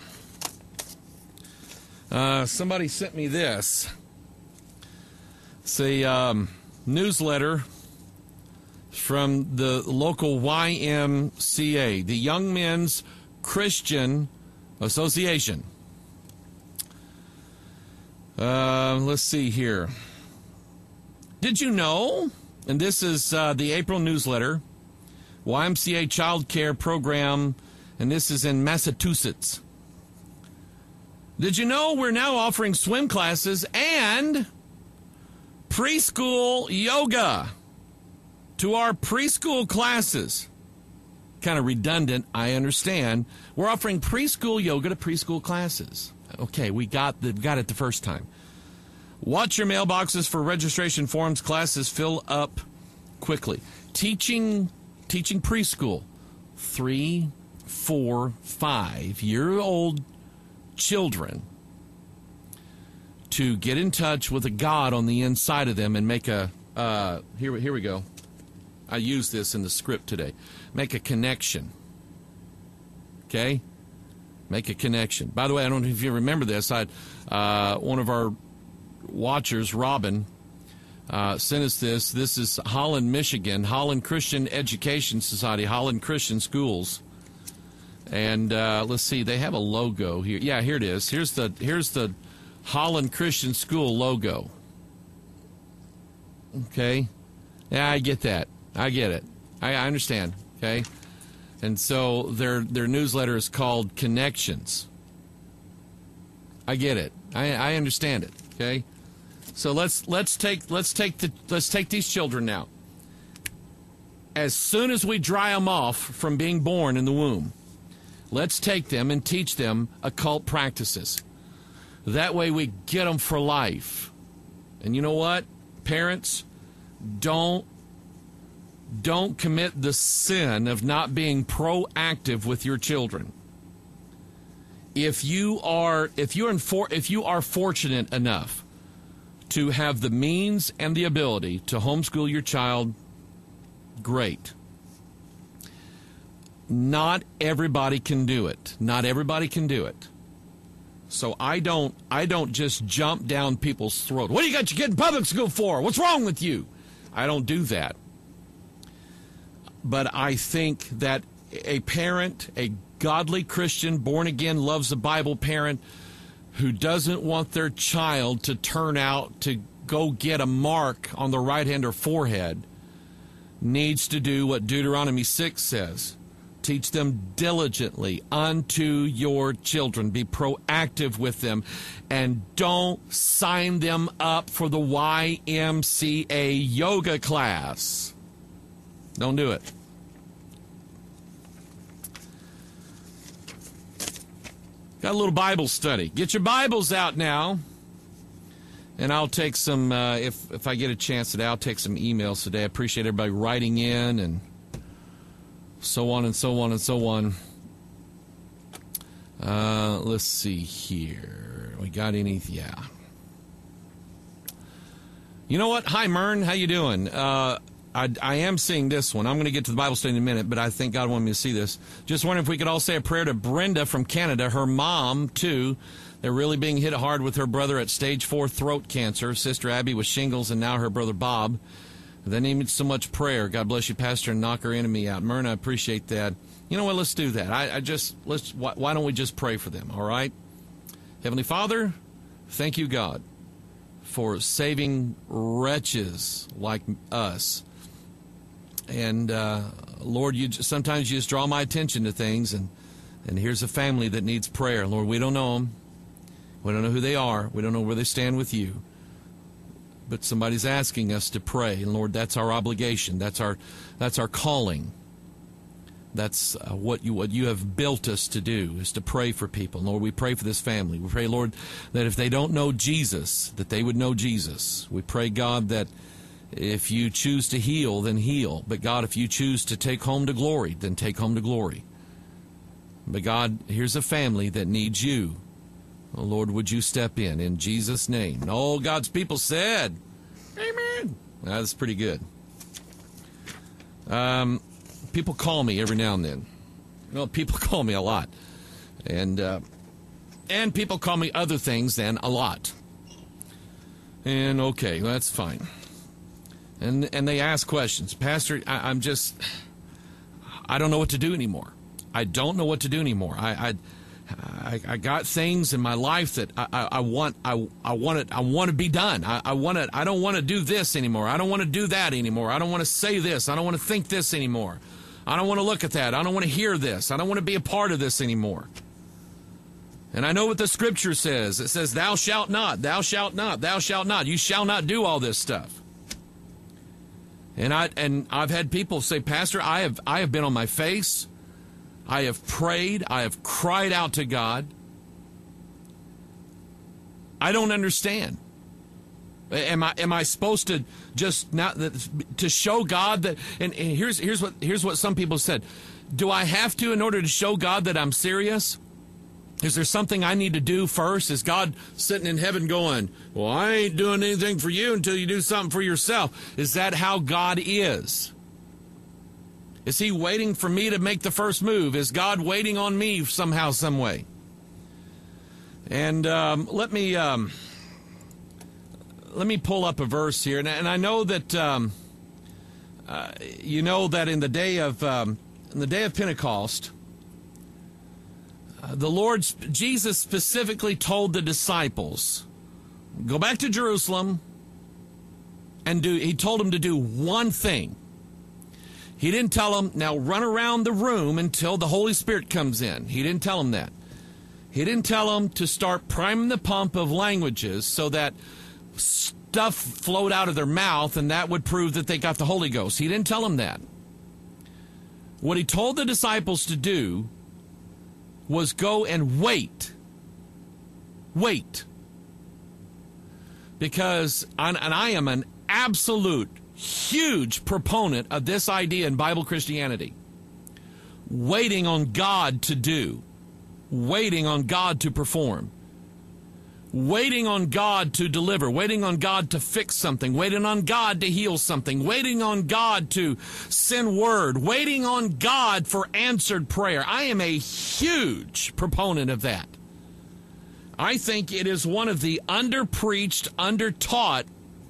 A: Somebody sent me this. It's a newsletter from the local YMCA, the Young Men's Christian Association. Let's see here. Did you know, and this is the April newsletter, YMCA Child Care Program, and this is in Massachusetts. Did you know we're now offering swim classes and preschool yoga to our preschool classes? Kind of redundant, I understand. We're offering preschool yoga to preschool classes. Okay, we got it the first time. Watch your mailboxes for registration forms. Classes fill up quickly. Teaching preschool, 3, 4, 5-year-old children to get in touch with a God on the inside of them and make a here we go. I use this in the script today. Make a connection. Okay? Make a connection. By the way, I don't know if you remember this. One of our watchers, Robin, sent us this. This is Holland, Michigan, Holland Christian Education Society, Holland Christian Schools. And let's see, they have a logo here. Yeah, here it is. Here's the Holland Christian School logo. Okay? Yeah, I get that. I get it. I understand. Okay? And so their newsletter is called Connections. I get it. I understand it. Okay? So let's take these children now. As soon as we dry them off from being born in the womb, let's take them and teach them occult practices. That way we get them for life. And you know what? Parents, don't commit the sin of not being proactive with your children. If you are fortunate enough to have the means and the ability to homeschool your child, great. Not everybody can do it. Not everybody can do it. So I don't just jump down people's throat. What do you got your kid in public school for? What's wrong with you? I don't do that. But I think that a parent, a godly Christian, born-again, loves the Bible parent who doesn't want their child to turn out to go get a mark on the right hand or forehead needs to do what Deuteronomy 6 says. Teach them diligently unto your children. Be proactive with them. And don't sign them up for the YMCA yoga class. Don't do it. Got a little Bible study. Get your Bibles out now. And I'll take some, if I get a chance today, I'll take some emails today. I appreciate everybody writing in and so on and so on and so on. Let's see here. We got any? Yeah. You know what? Hi, Mern. How you doing? I am seeing this one. I'm going to get to the Bible study in a minute, but I think God wanted me to see this. Just wondering if we could all say a prayer to Brenda from Canada, her mom, too. They're really being hit hard with her brother at stage 4 throat cancer, Sister Abby with shingles, and now her brother Bob. They need so much prayer. God bless you, Pastor, and knock her enemy out. Myrna, I appreciate that. You know what? Let's do that. Why don't we just pray for them, all right? Heavenly Father, thank you, God, for saving wretches like us. And, Lord, sometimes you just draw my attention to things, and here's a family that needs prayer. Lord, we don't know them. We don't know who they are. We don't know where they stand with you. But somebody's asking us to pray, and Lord, that's our obligation. That's our calling. That's what you have built us to do, is to pray for people. Lord, we pray for this family. We pray, Lord, that if they don't know Jesus, that they would know Jesus. We pray, God, that if you choose to heal, then heal. But God, if you choose to take home to glory, then take home to glory. But God, here's a family that needs you. Oh, Lord, would you step in Jesus' name? And all God's people said, amen. That's pretty good. People call me every now and then. Well, people call me a lot. And people call me other things than a lot. And okay, that's fine. And they ask questions. Pastor, I don't know what to do anymore. I don't know what to do anymore. I got things in my life that I want to be done. I don't want to do this anymore. I don't want to do that anymore. I don't want to say this. I don't want to think this anymore. I don't want to look at that. I don't want to hear this. I don't want to be a part of this anymore. And I know what the scripture says. It says, thou shalt not, thou shalt not, thou shalt not. You shall not do all this stuff. And I've had people say, Pastor, I have been on my face. I have prayed. I have cried out to God. I don't understand. Am I supposed to just not to show God that? And here's what some people said. Do I have to in order to show God that I'm serious? Is there something I need to do first? Is God sitting in heaven going, well, I ain't doing anything for you until you do something for yourself? Is that how God is? Is he waiting for me to make the first move? Is God waiting on me somehow, some way? And let me pull up a verse here. And I know that you know that in the day of Pentecost, Jesus specifically told the disciples, go back to Jerusalem, and he told them to do one thing. He didn't tell them, now run around the room until the Holy Spirit comes in. He didn't tell them that. He didn't tell them to start priming the pump of languages so that stuff flowed out of their mouth and that would prove that they got the Holy Ghost. He didn't tell them that. What he told the disciples to do was go and wait. Wait. Because, and I am an absolute huge proponent of this idea in Bible Christianity. Waiting on God to do. Waiting on God to perform. Waiting on God to deliver. Waiting on God to fix something. Waiting on God to heal something. Waiting on God to send word. Waiting on God for answered prayer. I am a huge proponent of that. I think it is one of the underpreached, undertaught,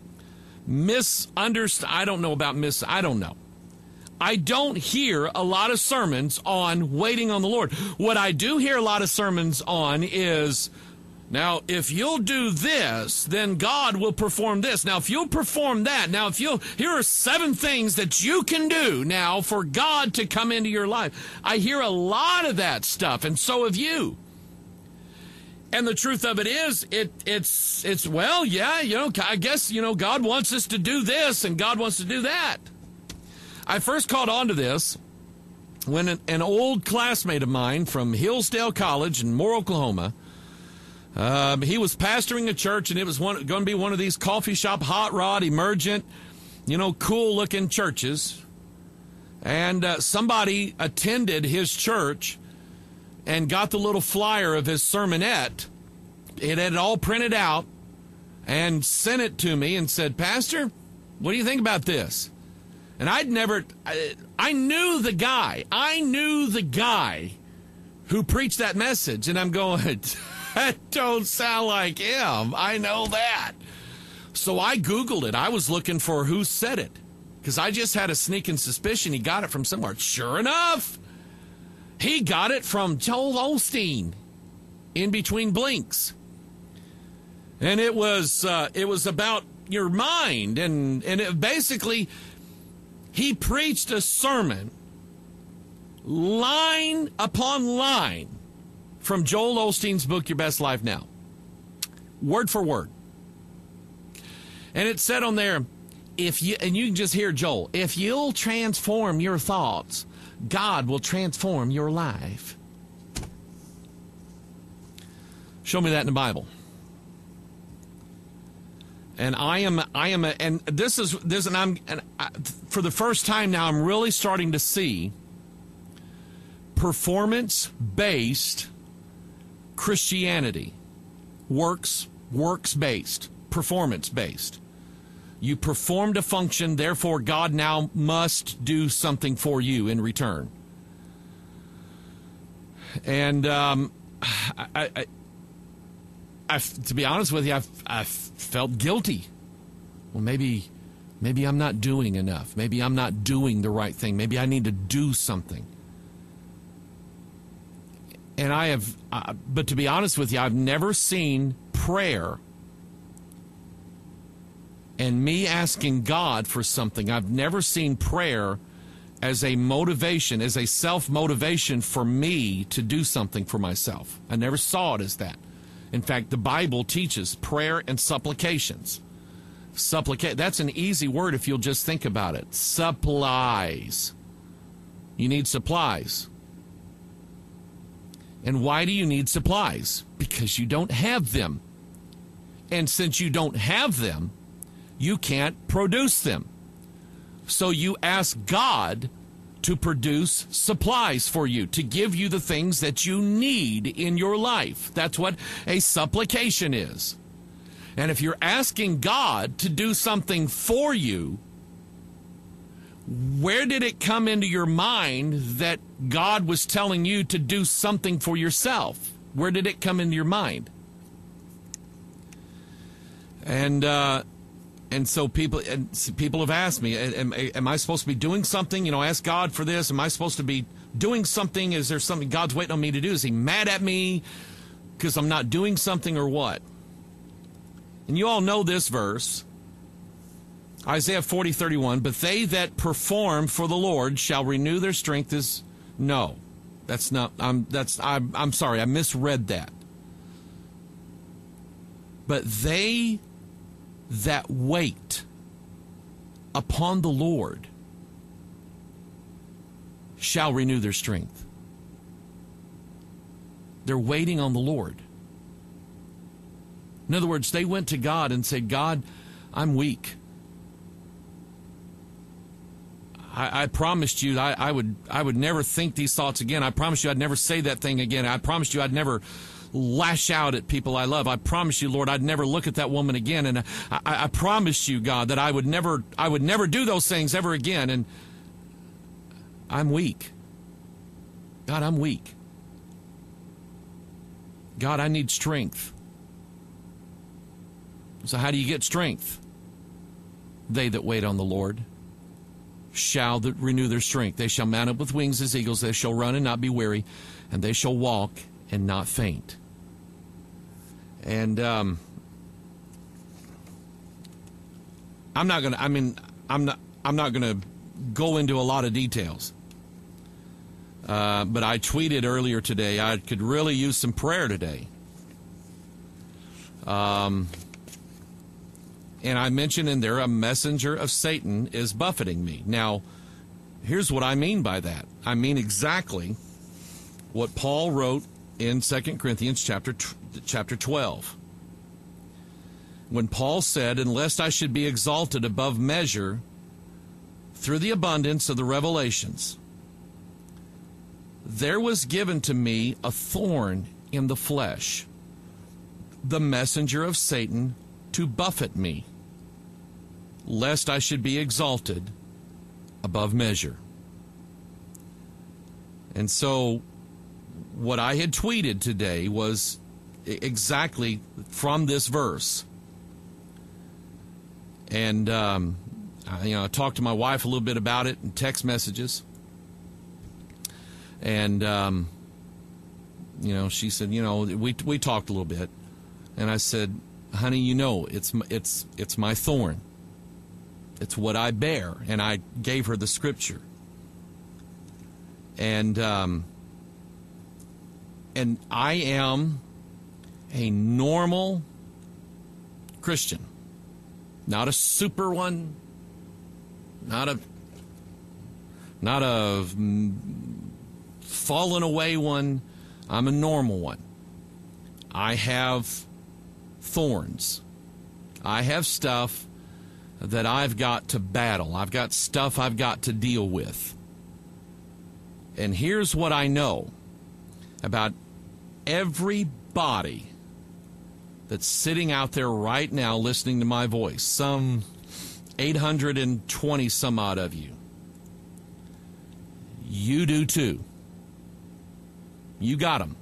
A: I don't know about I don't know. I don't hear a lot of sermons on waiting on the Lord. What I do hear a lot of sermons on is, now, if you'll do this, then God will perform this. Now, if you'll perform that, here are 7 things that you can do now for God to come into your life. I hear a lot of that stuff, and so have you. And the truth of it is, it's well, yeah, I guess, God wants us to do this and God wants to do that. I first caught on to this when an old classmate of mine from Hillsdale College in Moore, Oklahoma, he was pastoring a church, and it was going to be one of these coffee shop, hot rod, emergent, cool-looking churches. And somebody attended his church and got the little flyer of his sermonette. It had it all printed out and sent it to me and said, Pastor, what do you think about this? And I knew the guy. I knew the guy who preached that message. And I'm going, that don't sound like him. I know that. So I Googled it. I was looking for who said it, because I just had a sneaking suspicion he got it from somewhere. Sure enough, he got it from Joel Osteen in between blinks. And it was about your mind. And it basically, he preached a sermon, line upon line, from Joel Osteen's book, Your Best Life Now. Word for word. And it said on there, and you can just hear Joel, if you'll transform your thoughts, God will transform your life. Show me that in the Bible. And for the first time now, I'm really starting to see performance-based Christianity. Works-based, performance-based. You performed a function, therefore God now must do something for you in return. And to be honest with you, I felt guilty. Well, maybe I'm not doing enough. Maybe I'm not doing the right thing. Maybe I need to do something. And I have, but to be honest with you, I've never seen prayer and me asking God for something. I've never seen prayer as a motivation, as a self-motivation for me to do something for myself. I never saw it as that. In fact, the Bible teaches prayer and supplications. That's an easy word if you'll just think about it. Supplies. You need supplies. And why do you need supplies? Because you don't have them. And since you don't have them, you can't produce them. So you ask God to produce supplies for you, to give you the things that you need in your life. That's what a supplication is. And if you're asking God to do something for you, where did it come into your mind that God was telling you to do something for yourself? Where did it come into your mind? And so people have asked me, am I supposed to be doing something? You know, ask God for this. Am I supposed to be doing something? Is there something God's waiting on me to do? Is he mad at me because I'm not doing something or what? And you all know this verse, Isaiah 40:31. But they that perform for the Lord shall renew their strength as... No, that's not... I'm sorry, I misread that. But they that wait upon the Lord shall renew their strength. They're waiting on the Lord. In other words, they went to God and said, God, I'm weak. I promised you I would never think these thoughts again. I promised you I'd never say that thing again. I promised you I'd never lash out at people I love. I promise you, Lord, I'd never look at that woman again. And I promise you, God, that I would never do those things ever again. And I'm weak. God, I'm weak. God, I need strength. So how do you get strength? They that wait on the Lord shall renew their strength. They shall mount up with wings as eagles. They shall run and not be weary, and they shall walk and not faint. And I'm not going to go into a lot of details. But I tweeted earlier today I could really use some prayer today. And I mentioned in there a messenger of Satan is buffeting me. Now, here's what I mean by that. I mean exactly what Paul wrote in 2 Corinthians chapter 12. When Paul said, "Unless I should be exalted above measure through the abundance of the revelations, there was given to me a thorn in the flesh, the messenger of Satan to buffet me, lest I should be exalted above measure." And so what I had tweeted today was exactly from this verse. And I talked to my wife a little bit about it in text messages. And she said, we talked a little bit. And I said, honey, it's my thorn. It's what I bear. And I gave her the scripture. And I am a normal Christian. Not a super one. Not a fallen away one. I'm a normal one. I have thorns. I have stuff that I've got to battle. I've got stuff I've got to deal with. And here's what I know about everybody that's sitting out there right now listening to my voice, some 820 some odd of you. You do too. You got them.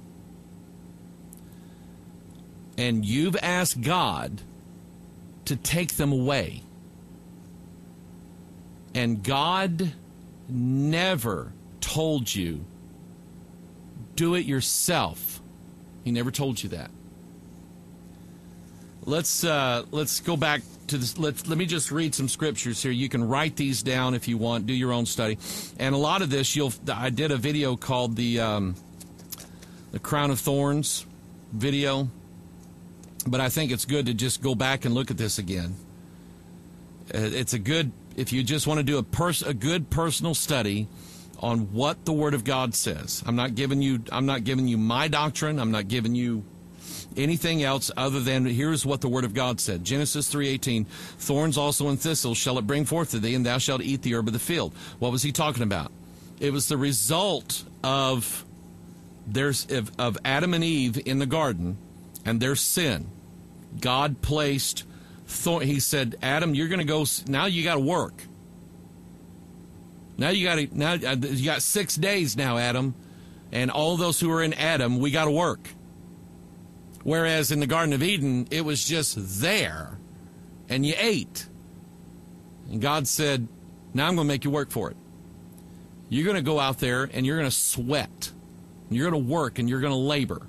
A: And you've asked God to take them away. And God never told you, do it yourself. He never told you that. Let's go back to this. Let me just read some scriptures here. You can write these down if you want. Do your own study. And a lot of this, I did a video called the Crown of Thorns video. But I think it's good to just go back and look at this again. It's a good, if you just want to do a good personal study on what the Word of God says. I'm not giving you my doctrine. I'm not giving you anything else other than here's what the Word of God said. Genesis 3:18, thorns also and thistles shall it bring forth to thee, and thou shalt eat the herb of the field. What was he talking about? It was the result of Adam and Eve in the garden and their sin. God placed he said, Adam, you're going to go, now you got to work. Now you got 6 days now, Adam, and all those who are in Adam, we got to work. Whereas in the Garden of Eden, it was just there, and you ate. And God said, now I'm going to make you work for it. You're going to go out there, and you're going to sweat. And you're going to work, and you're going to labor.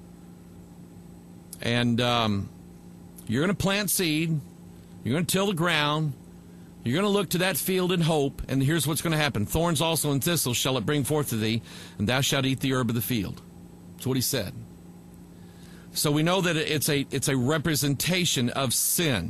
A: And you're going to plant seed. You're going to till the ground. You're going to look to that field in hope, and here's what's going to happen. Thorns also and thistles shall it bring forth to thee, and thou shalt eat the herb of the field. That's what he said. So we know that it's a representation of sin.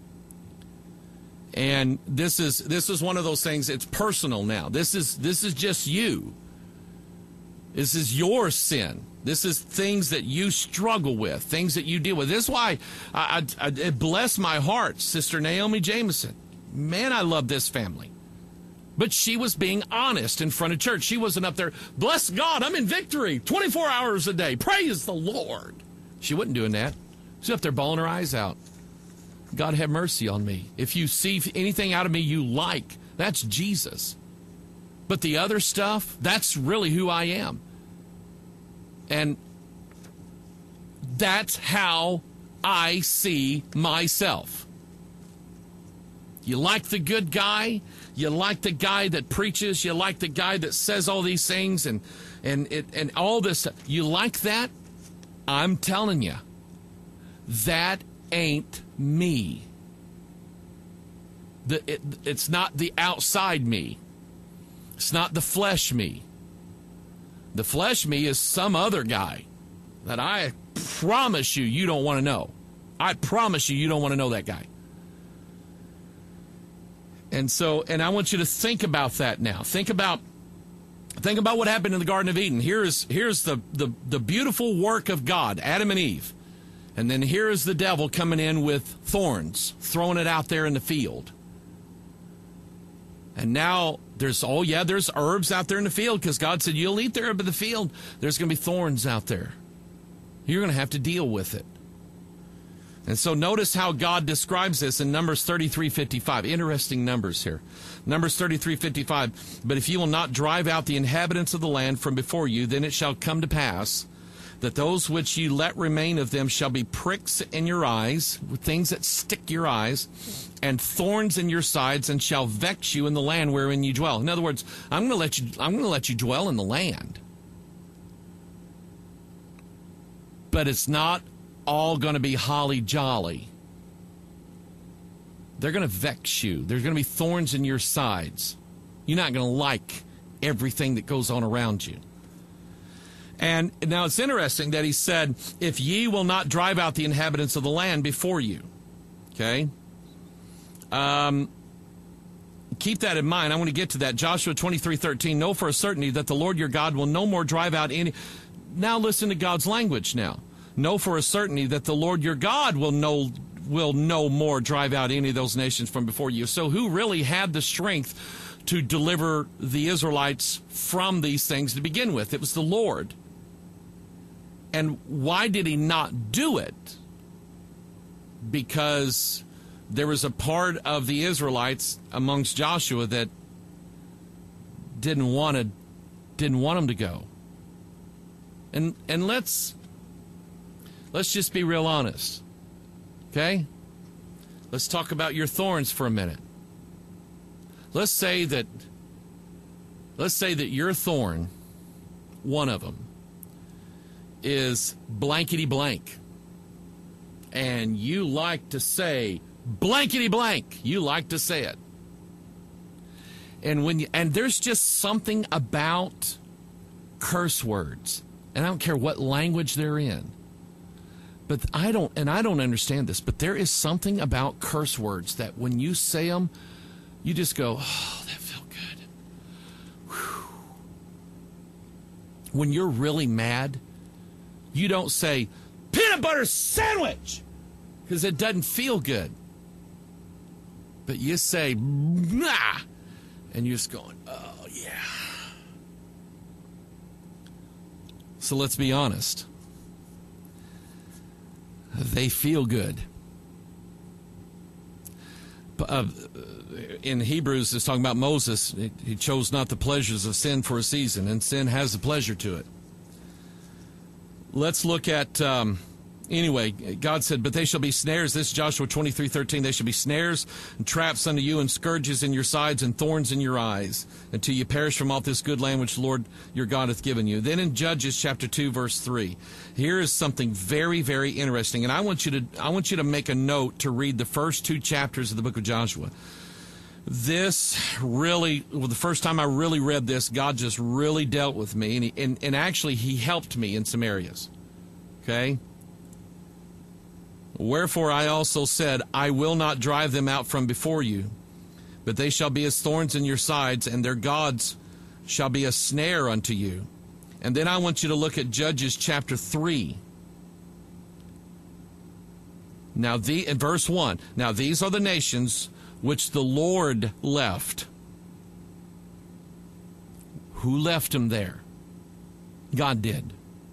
A: And this is one of those things, it's personal now. This is just you. This is your sin. This is things that you struggle with, things that you deal with. This is why it blessed my heart, Sister Naomi Jameson. Man, I love this family. But she was being honest in front of church. She wasn't up there, bless God, I'm in victory, 24 hours a day, praise the Lord. She wasn't doing that. She was up there bawling her eyes out. God have mercy on me. If you see anything out of me you like, that's Jesus. But the other stuff, that's really who I am. And that's how I see myself. You like the good guy, you like the guy that preaches, you like the guy that says all these things and all this stuff. You like that? I'm telling you, that ain't me. It's not the outside me. It's not the flesh me. The flesh me is some other guy that I promise you don't want to know. I promise you don't want to know that guy. And I want you to think about that now. Think about what happened in the Garden of Eden. Here's the beautiful work of God, Adam and Eve. And then here is the devil coming in with thorns, throwing it out there in the field. And now there's herbs out there in the field because God said, you'll eat the herb of the field. There's going to be thorns out there. You're going to have to deal with it. And so notice how God describes this in Numbers 33:55. Interesting numbers here. Numbers 33:55. But if you will not drive out the inhabitants of the land from before you, then it shall come to pass that those which you let remain of them shall be pricks in your eyes, things that stick your eyes, and thorns in your sides, and shall vex you in the land wherein you dwell. In other words, I'm going to let you dwell in the land. But it's not all going to be holly jolly. They're going to vex you. There's going to be thorns in your sides. You're not going to like everything that goes on around you. And now it's interesting that he said, if ye will not drive out the inhabitants of the land before you. Okay? Keep that in mind. I want to get to that. Joshua 23:13. Know for a certainty that the Lord your God will no more drive out any. Now listen to God's language now. Know for a certainty that the Lord your God will no more drive out any of those nations from before you. So who really had the strength to deliver the Israelites from these things to begin with? It was the Lord. And why did he not do it? Because there was a part of the Israelites amongst Joshua that didn't want them to go. And let's just be real honest. Okay? Let's talk about your thorns for a minute. Let's say that your thorn, one of them, is blankety blank. And you like to say blankety blank. You like to say it. And there's just something about curse words. And I don't care what language they're in. But I don't understand this, but there is something about curse words that when you say them, you just go, oh, that felt good. Whew. When you're really mad, you don't say, peanut butter sandwich, because it doesn't feel good. But you say, nah, and you're just going, oh, yeah. So let's be honest. They feel good. In Hebrews, it's talking about Moses. He chose not the pleasures of sin for a season, and sin has a pleasure to it. Let's look at, anyway, God said, but they shall be snares. This is Joshua 23:13. They shall be snares and traps unto you and scourges in your sides and thorns in your eyes until you perish from off this good land which the Lord your God hath given you. Then in Judges chapter 2, verse 3, here is something very, very interesting. And I want you to make a note to read the first 2 chapters of the book of Joshua. This really, well, the first time I really read this, God just really dealt with me. And actually, he helped me in some areas. Okay? Wherefore I also said, I will not drive them out from before you, but they shall be as thorns in your sides, and their gods shall be a snare unto you. And then I want you to look at Judges chapter 3. Now, in verse 1, now these are the nations which the Lord left. Who left them there? God did.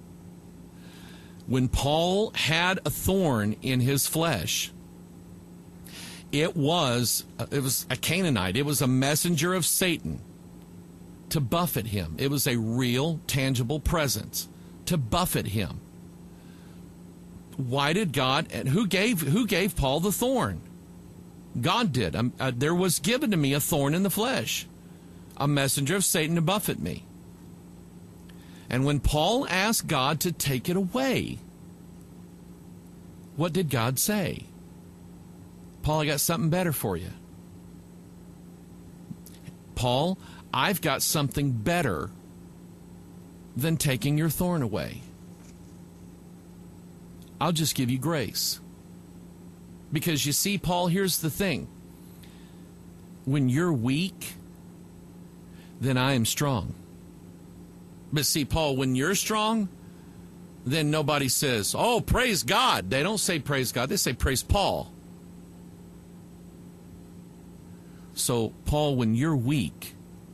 A: When Paul had a thorn in his flesh, it was a Canaanite. It was a messenger of Satan to buffet him. It was a real, tangible presence to buffet him. Why did God, and who gave Paul the thorn? God did. There was given to me a thorn in the flesh, a messenger of Satan to buffet me. And when Paul asked God to take it away, what did God say? Paul, I got something better for you. Paul, I've got something better than taking your thorn away. I'll just give you grace. Because you see, Paul, here's the thing. When you're weak, then I am strong. But see, Paul, when you're strong, then nobody says, oh, praise God. They don't say praise God. They say praise Paul. So, Paul, when you're weak,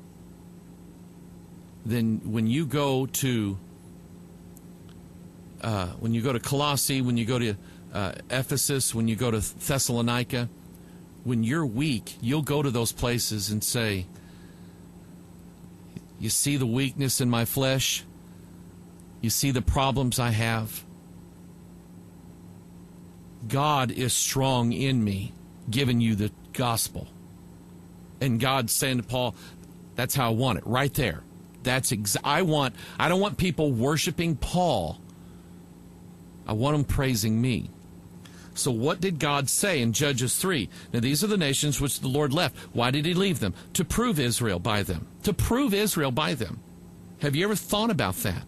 A: then when you go to Colossae, when you go to Ephesus, when you go to Thessalonica, when you're weak, you'll go to those places and say, you see the weakness in my flesh? You see the problems I have? God is strong in me, giving you the gospel. And God's saying to Paul, that's how I want it, right there. I don't want people worshiping Paul. I want them praising me. So what did God say in Judges 3? Now these are the nations which the Lord left. Why did he leave them? To prove Israel by them. To prove Israel by them. Have you ever thought about that?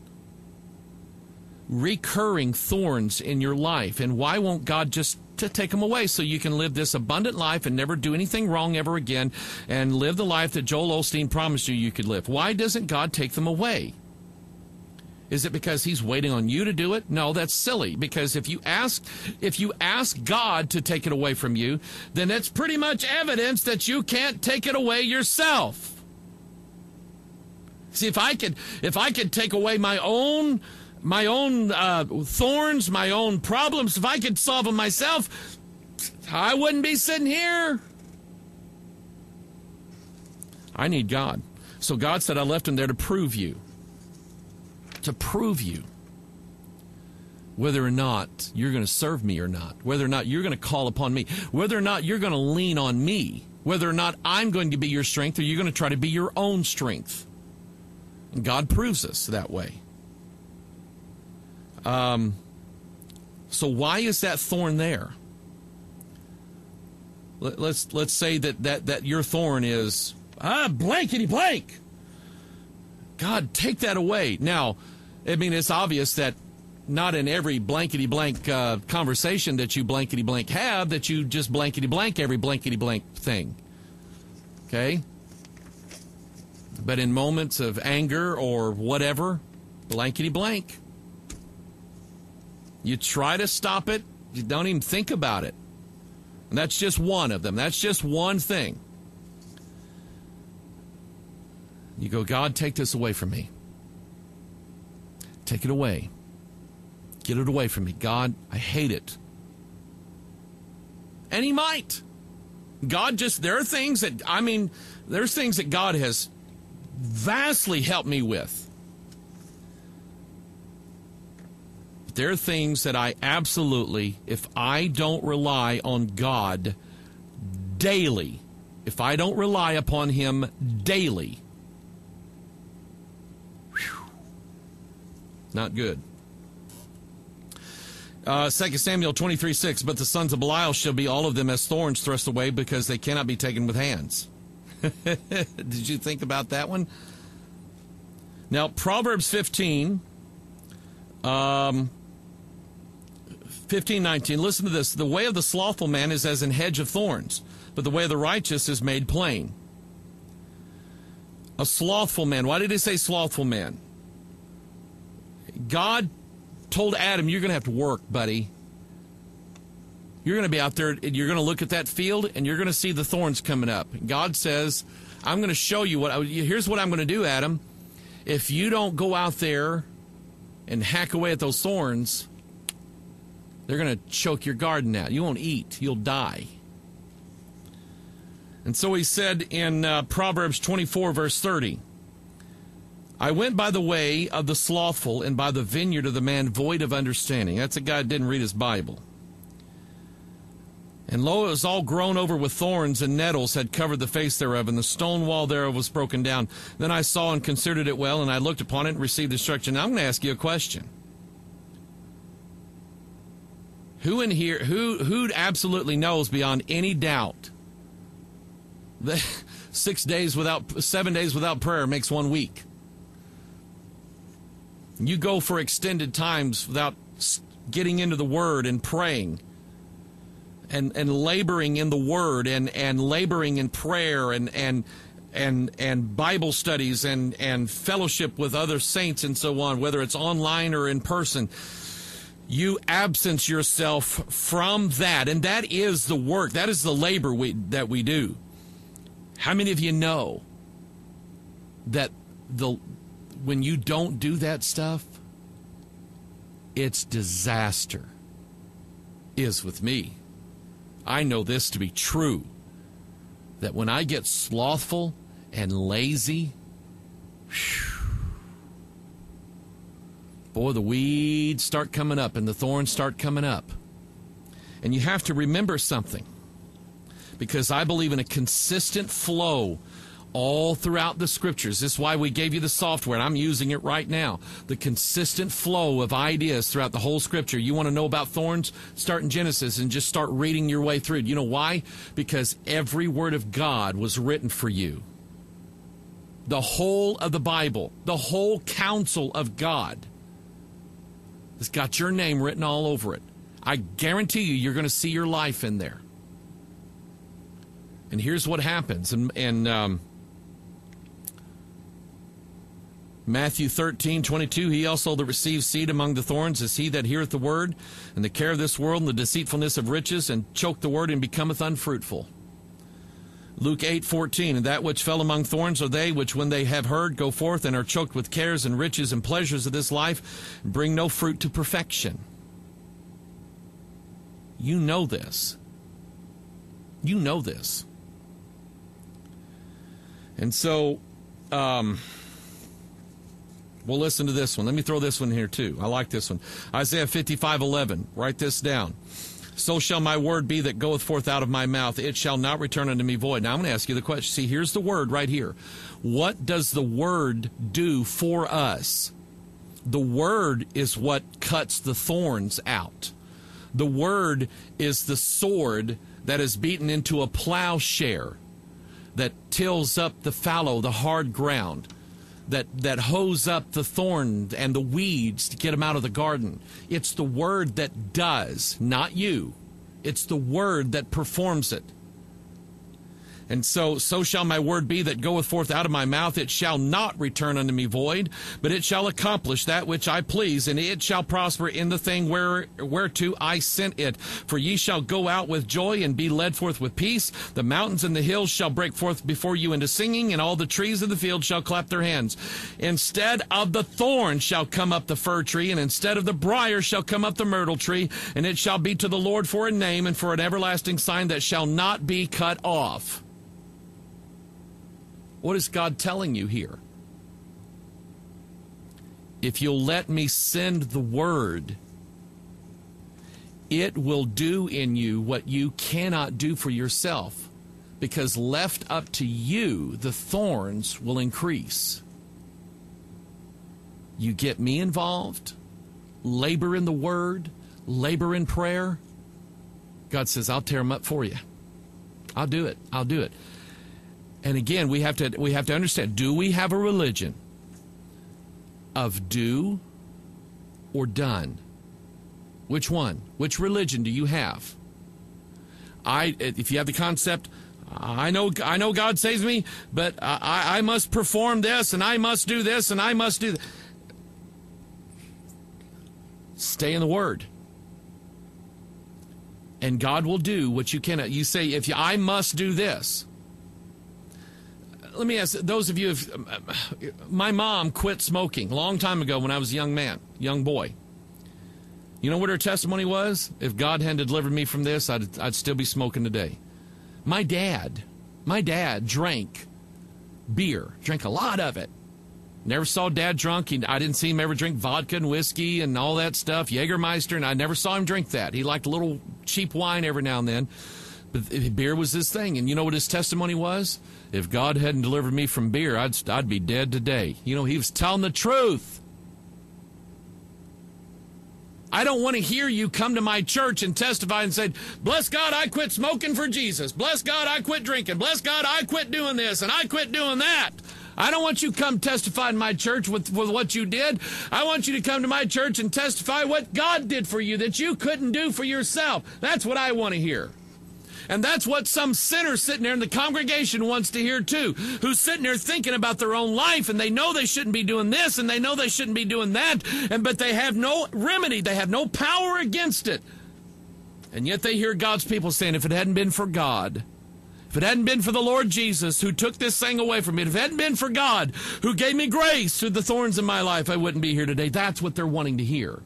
A: Recurring thorns in your life. And why won't God just to take them away so you can live this abundant life and never do anything wrong ever again and live the life that Joel Osteen promised you could live? Why doesn't God take them away? Is it because he's waiting on you to do it? No, that's silly. Because if you ask God to take it away from you, then it's pretty much evidence that you can't take it away yourself. See, if I could take away my own thorns, my own problems, if I could solve them myself, I wouldn't be sitting here. I need God. So God said, I left him there to prove you. To prove you whether or not you're going to serve me or not, whether or not you're going to call upon me, whether or not you're going to lean on me, whether or not I'm going to be your strength or you're going to try to be your own strength. And God proves us that way. So why is that thorn there? Let's say that your thorn is blankety blank. God, take that away. Now, I mean, it's obvious that not in every blankety blank conversation that you blankety blank have that you just blankety blank every blankety blank thing. Okay? But in moments of anger or whatever, blankety blank. You try to stop it, you don't even think about it. And that's just one of them. That's just one thing. You go, God, take this away from me. Take it away. Get it away from me. God, I hate it. And he might. God there are things that, there's things that God has vastly helped me with. But there are things that I absolutely, if I don't rely on God daily, if I don't rely upon him daily, not good. 2 Samuel 23:6, but the sons of Belial shall be all of them as thorns thrust away, because they cannot be taken with hands. Did you think about that one? Now, Proverbs 15:19, listen to this. The way of the slothful man is as an hedge of thorns, but the way of the righteous is made plain. A slothful man. Why did he say slothful man? God told Adam, you're going to have to work, buddy. You're going to be out there, and you're going to look at that field, and you're going to see the thorns coming up. And God says, I'm going to show you here's what I'm going to do, Adam. If you don't go out there and hack away at those thorns, they're going to choke your garden out. You won't eat. You'll die. And so he said in Proverbs 24, verse 30, I went by the way of the slothful and by the vineyard of the man void of understanding. That's a guy that didn't read his Bible. And lo, it was all grown over with thorns, and nettles had covered the face thereof, and the stone wall thereof was broken down. Then I saw and considered it well, and I looked upon it and received instruction. Now I'm going to ask you a question. Who in here, who absolutely knows beyond any doubt that 7 days without prayer makes 1 week? You go for extended times without getting into the Word and praying and laboring in the Word and laboring in prayer and Bible studies and fellowship with other saints and so on, whether it's online or in person. You absence yourself from that, and that is the work. That is the labor that we do. How many of you know that when you don't do that stuff, it's disaster? Is with me. I know this to be true, that when I get slothful and lazy, boy, the weeds start coming up and the thorns start coming up. And you have to remember something, because I believe in a consistent flow all throughout the Scriptures. This is why we gave you the software, and I'm using it right now. The consistent flow of ideas throughout the whole Scripture. You want to know about thorns? Start in Genesis and just start reading your way through. You know why? Because every word of God was written for you. The whole of the Bible, the whole counsel of God, has got your name written all over it. I guarantee you're going to see your life in there. And here's what happens. And Matthew 13:22, he also that receives seed among the thorns is he that heareth the word, and the care of this world and the deceitfulness of riches, and choke the word and becometh unfruitful. Luke 8:14, and that which fell among thorns are they which when they have heard go forth and are choked with cares and riches and pleasures of this life, and bring no fruit to perfection. You know this. You know this. And so, well, listen to this one. Let me throw this one here, too. I like this one. Isaiah 55:11. Write this down. So shall my word be that goeth forth out of my mouth. It shall not return unto me void. Now, I'm going to ask you the question. See, here's the word right here. What does the word do for us? The Word is what cuts the thorns out. The Word is the sword that is beaten into a plowshare that tills up the fallow, the hard ground, that hoes up the thorn and the weeds to get them out of the garden. It's the Word that does, not you. It's the Word that performs it. And so shall my word be that goeth forth out of my mouth. It shall not return unto me void, but it shall accomplish that which I please, and it shall prosper in the thing whereto I sent it. For ye shall go out with joy and be led forth with peace. The mountains and the hills shall break forth before you into singing, and all the trees of the field shall clap their hands. Instead of the thorn shall come up the fir tree, and instead of the briar shall come up the myrtle tree, and it shall be to the Lord for a name and for an everlasting sign that shall not be cut off. What is God telling you here? If you'll let me send the Word, it will do in you what you cannot do for yourself, because left up to you, the thorns will increase. You get me involved, labor in the Word, labor in prayer. God says, I'll tear them up for you. I'll do it. I'll do it. And again, we have to understand, do we have a religion of do or done? Which one? Which religion do you have? If you have the concept, I know God saves me, but I must perform this, and I must do this, and I must do that. Stay in the Word. And God will do what you cannot. You say, I must do this. Let me ask those of you, my mom quit smoking a long time ago when I was a young boy. You know what her testimony was? If God hadn't delivered me from this, I'd still be smoking today. My dad drank beer, drank a lot of it. Never saw Dad drunk. I didn't see him ever drink vodka and whiskey and all that stuff, Jägermeister, and I never saw him drink that. He liked a little cheap wine every now and then. But beer was his thing. And you know what his testimony was? If God hadn't delivered me from beer, I'd be dead today. You know, he was telling the truth. I don't want to hear you come to my church and testify and say, bless God, I quit smoking for Jesus. Bless God, I quit drinking. Bless God, I quit doing this and I quit doing that. I don't want you to come testify in my church with what you did. I want you to come to my church and testify what God did for you that you couldn't do for yourself. That's what I want to hear. And that's what some sinner sitting there in the congregation wants to hear too, who's sitting there thinking about their own life, and they know they shouldn't be doing this, and they know they shouldn't be doing that, but they have no remedy, they have no power against it. And yet they hear God's people saying, if it hadn't been for God, if it hadn't been for the Lord Jesus who took this thing away from me, if it hadn't been for God who gave me grace through the thorns in my life, I wouldn't be here today. That's what they're wanting to hear.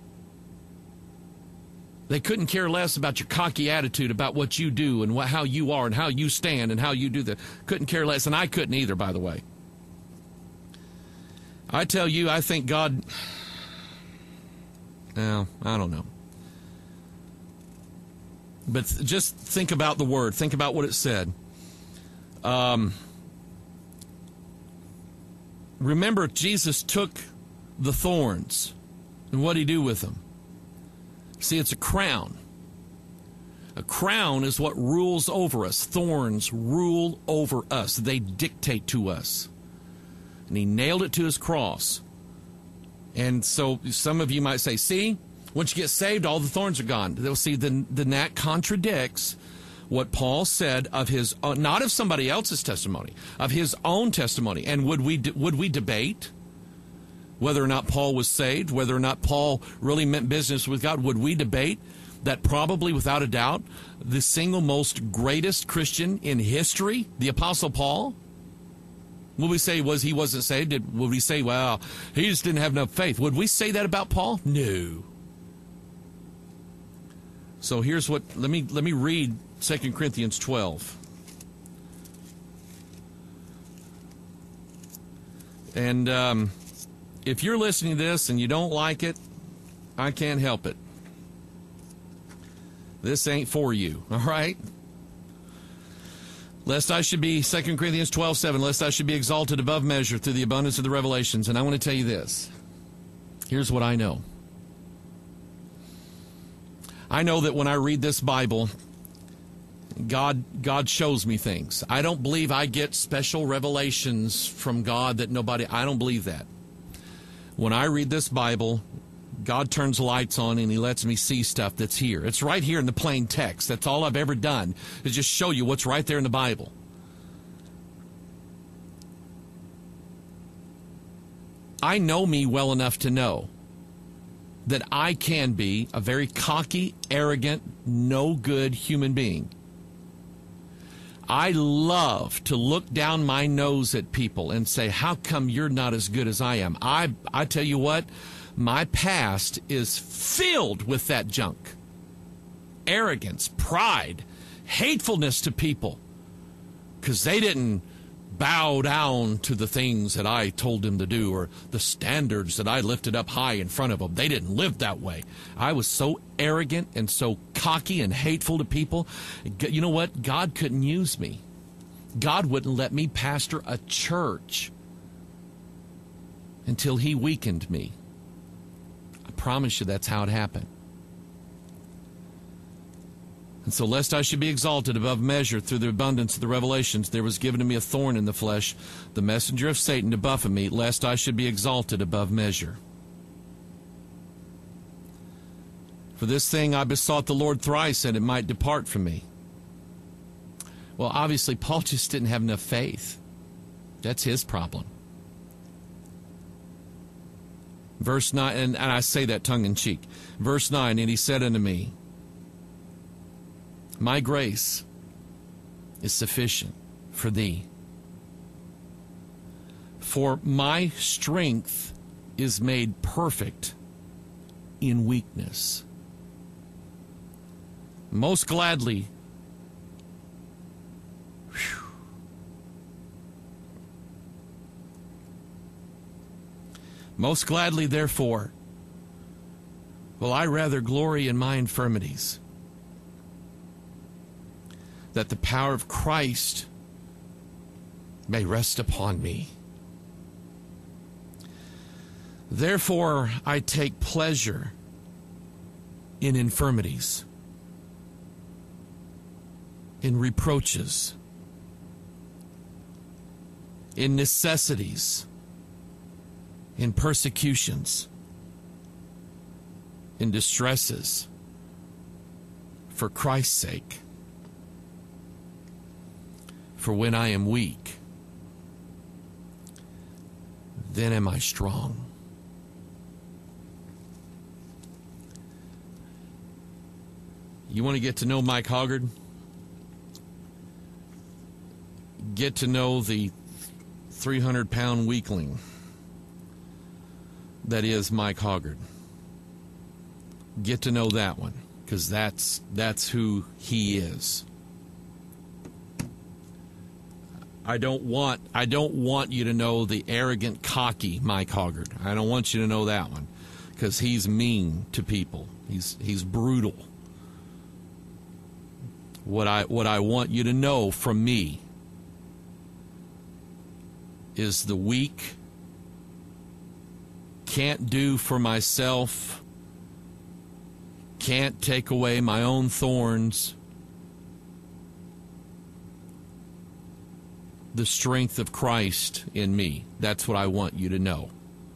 A: They couldn't care less about your cocky attitude about what you do and how you are and how you stand and how you do that. Couldn't care less, and I couldn't either, by the way. I tell you, I think God... Well, I don't know. But just think about the Word. Think about what it said. Remember, Jesus took the thorns, and what did he do with them? See, it's a crown. A crown is what rules over us. Thorns rule over us. They dictate to us. And he nailed it to his cross. And so some of you might say, see, once you get saved, all the thorns are gone. They'll see, then that contradicts what Paul said of his, not of somebody else's testimony, of his own testimony. And would we debate whether or not Paul was saved, whether or not Paul really meant business with God? Would we debate that probably, without a doubt, the single most greatest Christian in history, the Apostle Paul? Would we say he wasn't saved? Would we say, well, he just didn't have enough faith? Would we say that about Paul? No. So here's what, let me read 2 Corinthians 12. And if you're listening to this and you don't like it, I can't help it. This ain't for you, all right? Lest I should be, 2 Corinthians 12:7, lest I should be exalted above measure through the abundance of the revelations. And I want to tell you this. Here's what I know. I know that when I read this Bible, God shows me things. I don't believe I get special revelations from God that I don't believe that. When I read this Bible, God turns lights on and He lets me see stuff that's here. It's right here in the plain text. That's all I've ever done, is just show you what's right there in the Bible. I know me well enough to know that I can be a very cocky, arrogant, no good human being. I love to look down my nose at people and say, how come you're not as good as I am? I tell you what, my past is filled with that junk. Arrogance, pride, hatefulness to people because they didn't bow down to the things that I told them to do or the standards that I lifted up high in front of them. They didn't live that way. I was so arrogant and so cocky and hateful to people. You know what? God couldn't use me. God wouldn't let me pastor a church until He weakened me. I promise you that's how it happened. And so, lest I should be exalted above measure through the abundance of the revelations, there was given to me a thorn in the flesh, the messenger of Satan to buffet me, lest I should be exalted above measure. For this thing I besought the Lord thrice, that it might depart from me. Well, obviously, Paul just didn't have enough faith. That's his problem. Verse 9, and I say that tongue-in-cheek. Verse 9, and he said unto me, my grace is sufficient for thee. For my strength is made perfect in weakness. Most gladly, most gladly, therefore, will I rather glory in my infirmities, that the power of Christ may rest upon me. Therefore, I take pleasure in infirmities, in reproaches, in necessities, in persecutions, in distresses, for Christ's sake. For when I am weak, then am I strong. You want to get to know Mike Hoggard? Get to know the 300-pound weakling that is Mike Hoggard. Get to know that one, because that's who he is. I don't want you to know the arrogant, cocky Mike Hoggard. I don't want you to know that one, because he's mean to people. He's brutal. What I want you to know from me is the weak, can't do for myself, can't take away my own thorns, the strength of Christ in me. That's what I want you to know.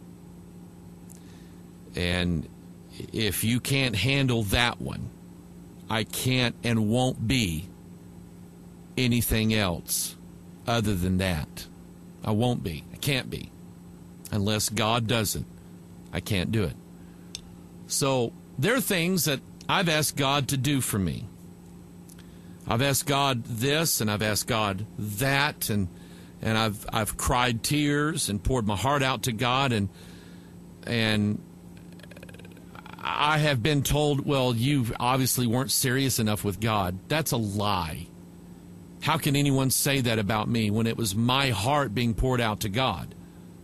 A: And if you can't handle that one, I can't and won't be anything else other than that. I won't be. I can't be. Unless God does it, I can't do it. So there are things that I've asked God to do for me. I've asked God this, and I've asked God that, and I've cried tears and poured my heart out to God, and I have been told, well, you obviously weren't serious enough with God. That's a lie. How can anyone say that about me when it was my heart being poured out to God?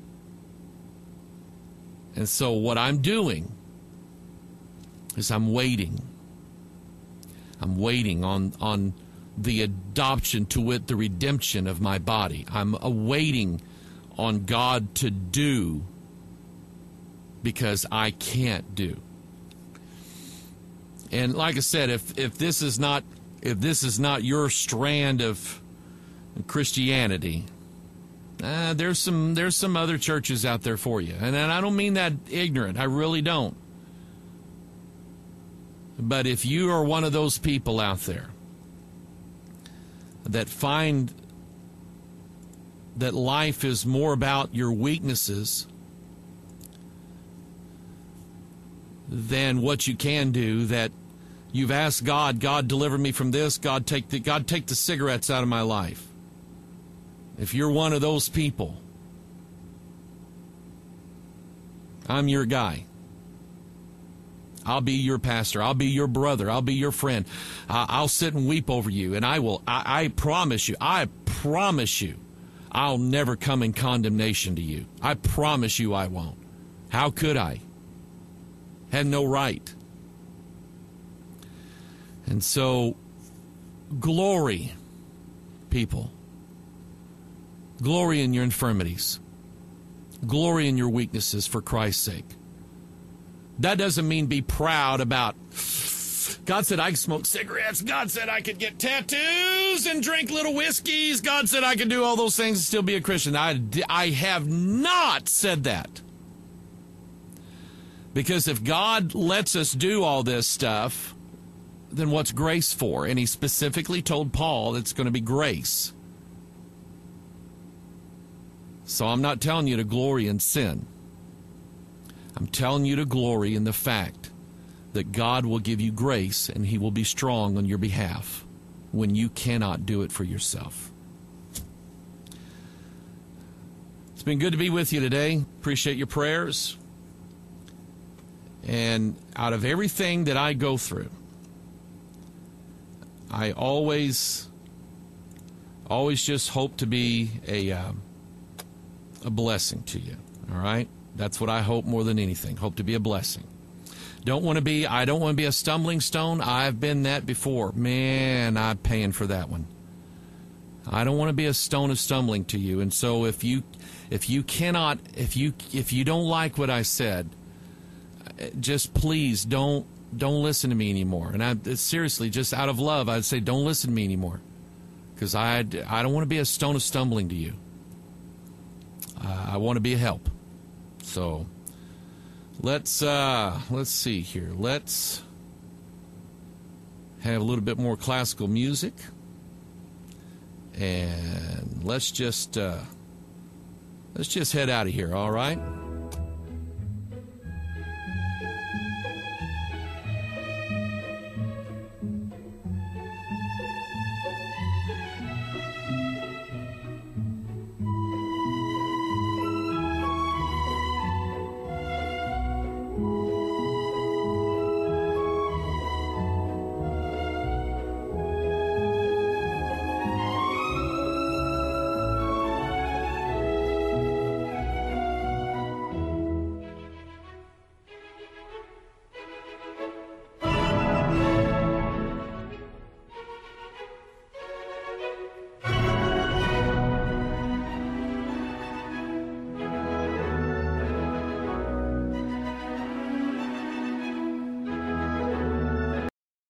A: And so what I'm doing is I'm waiting. I'm waiting on the adoption, to wit, the redemption of my body. I'm awaiting on God to do because I can't do. And like I said, if this is not your strand of Christianity, there's some other churches out there for you. And I don't mean that ignorant. I really don't. But if you are one of those people out there that find that life is more about your weaknesses than what you can do, that you've asked God, deliver me from this, God take the cigarettes out of my life. If you're one of those people, I'm your guy. I'll be your pastor. I'll be your brother. I'll be your friend. I'll sit and weep over you, and I promise you, I'll never come in condemnation to you. I promise you I won't. How could I? Had no right. And so, glory, people. Glory in your infirmities. Glory in your weaknesses for Christ's sake. That doesn't mean be proud about, God said I could smoke cigarettes. God said I could get tattoos and drink little whiskeys. God said I could do all those things and still be a Christian. I have not said that. Because if God lets us do all this stuff, then what's grace for? And he specifically told Paul it's going to be grace. So I'm not telling you to glory in sin. I'm telling you to glory in the fact that God will give you grace and he will be strong on your behalf when you cannot do it for yourself. It's been good to be with you today. Appreciate your prayers. And out of everything that I go through, I always just hope to be a blessing to you. All right? That's what I hope more than anything. Hope to be a blessing. I don't want to be a stumbling stone. I've been that before. Man, I'm paying for that one. I don't want to be a stone of stumbling to you. And so if you don't like what I said, just please don't listen to me anymore. And seriously, just out of love, I'd say don't listen to me anymore, because I don't want to be a stone of stumbling to you. I want to be a help. So let's see here. Let's have a little bit more classical music, and let's just head out of here. All right.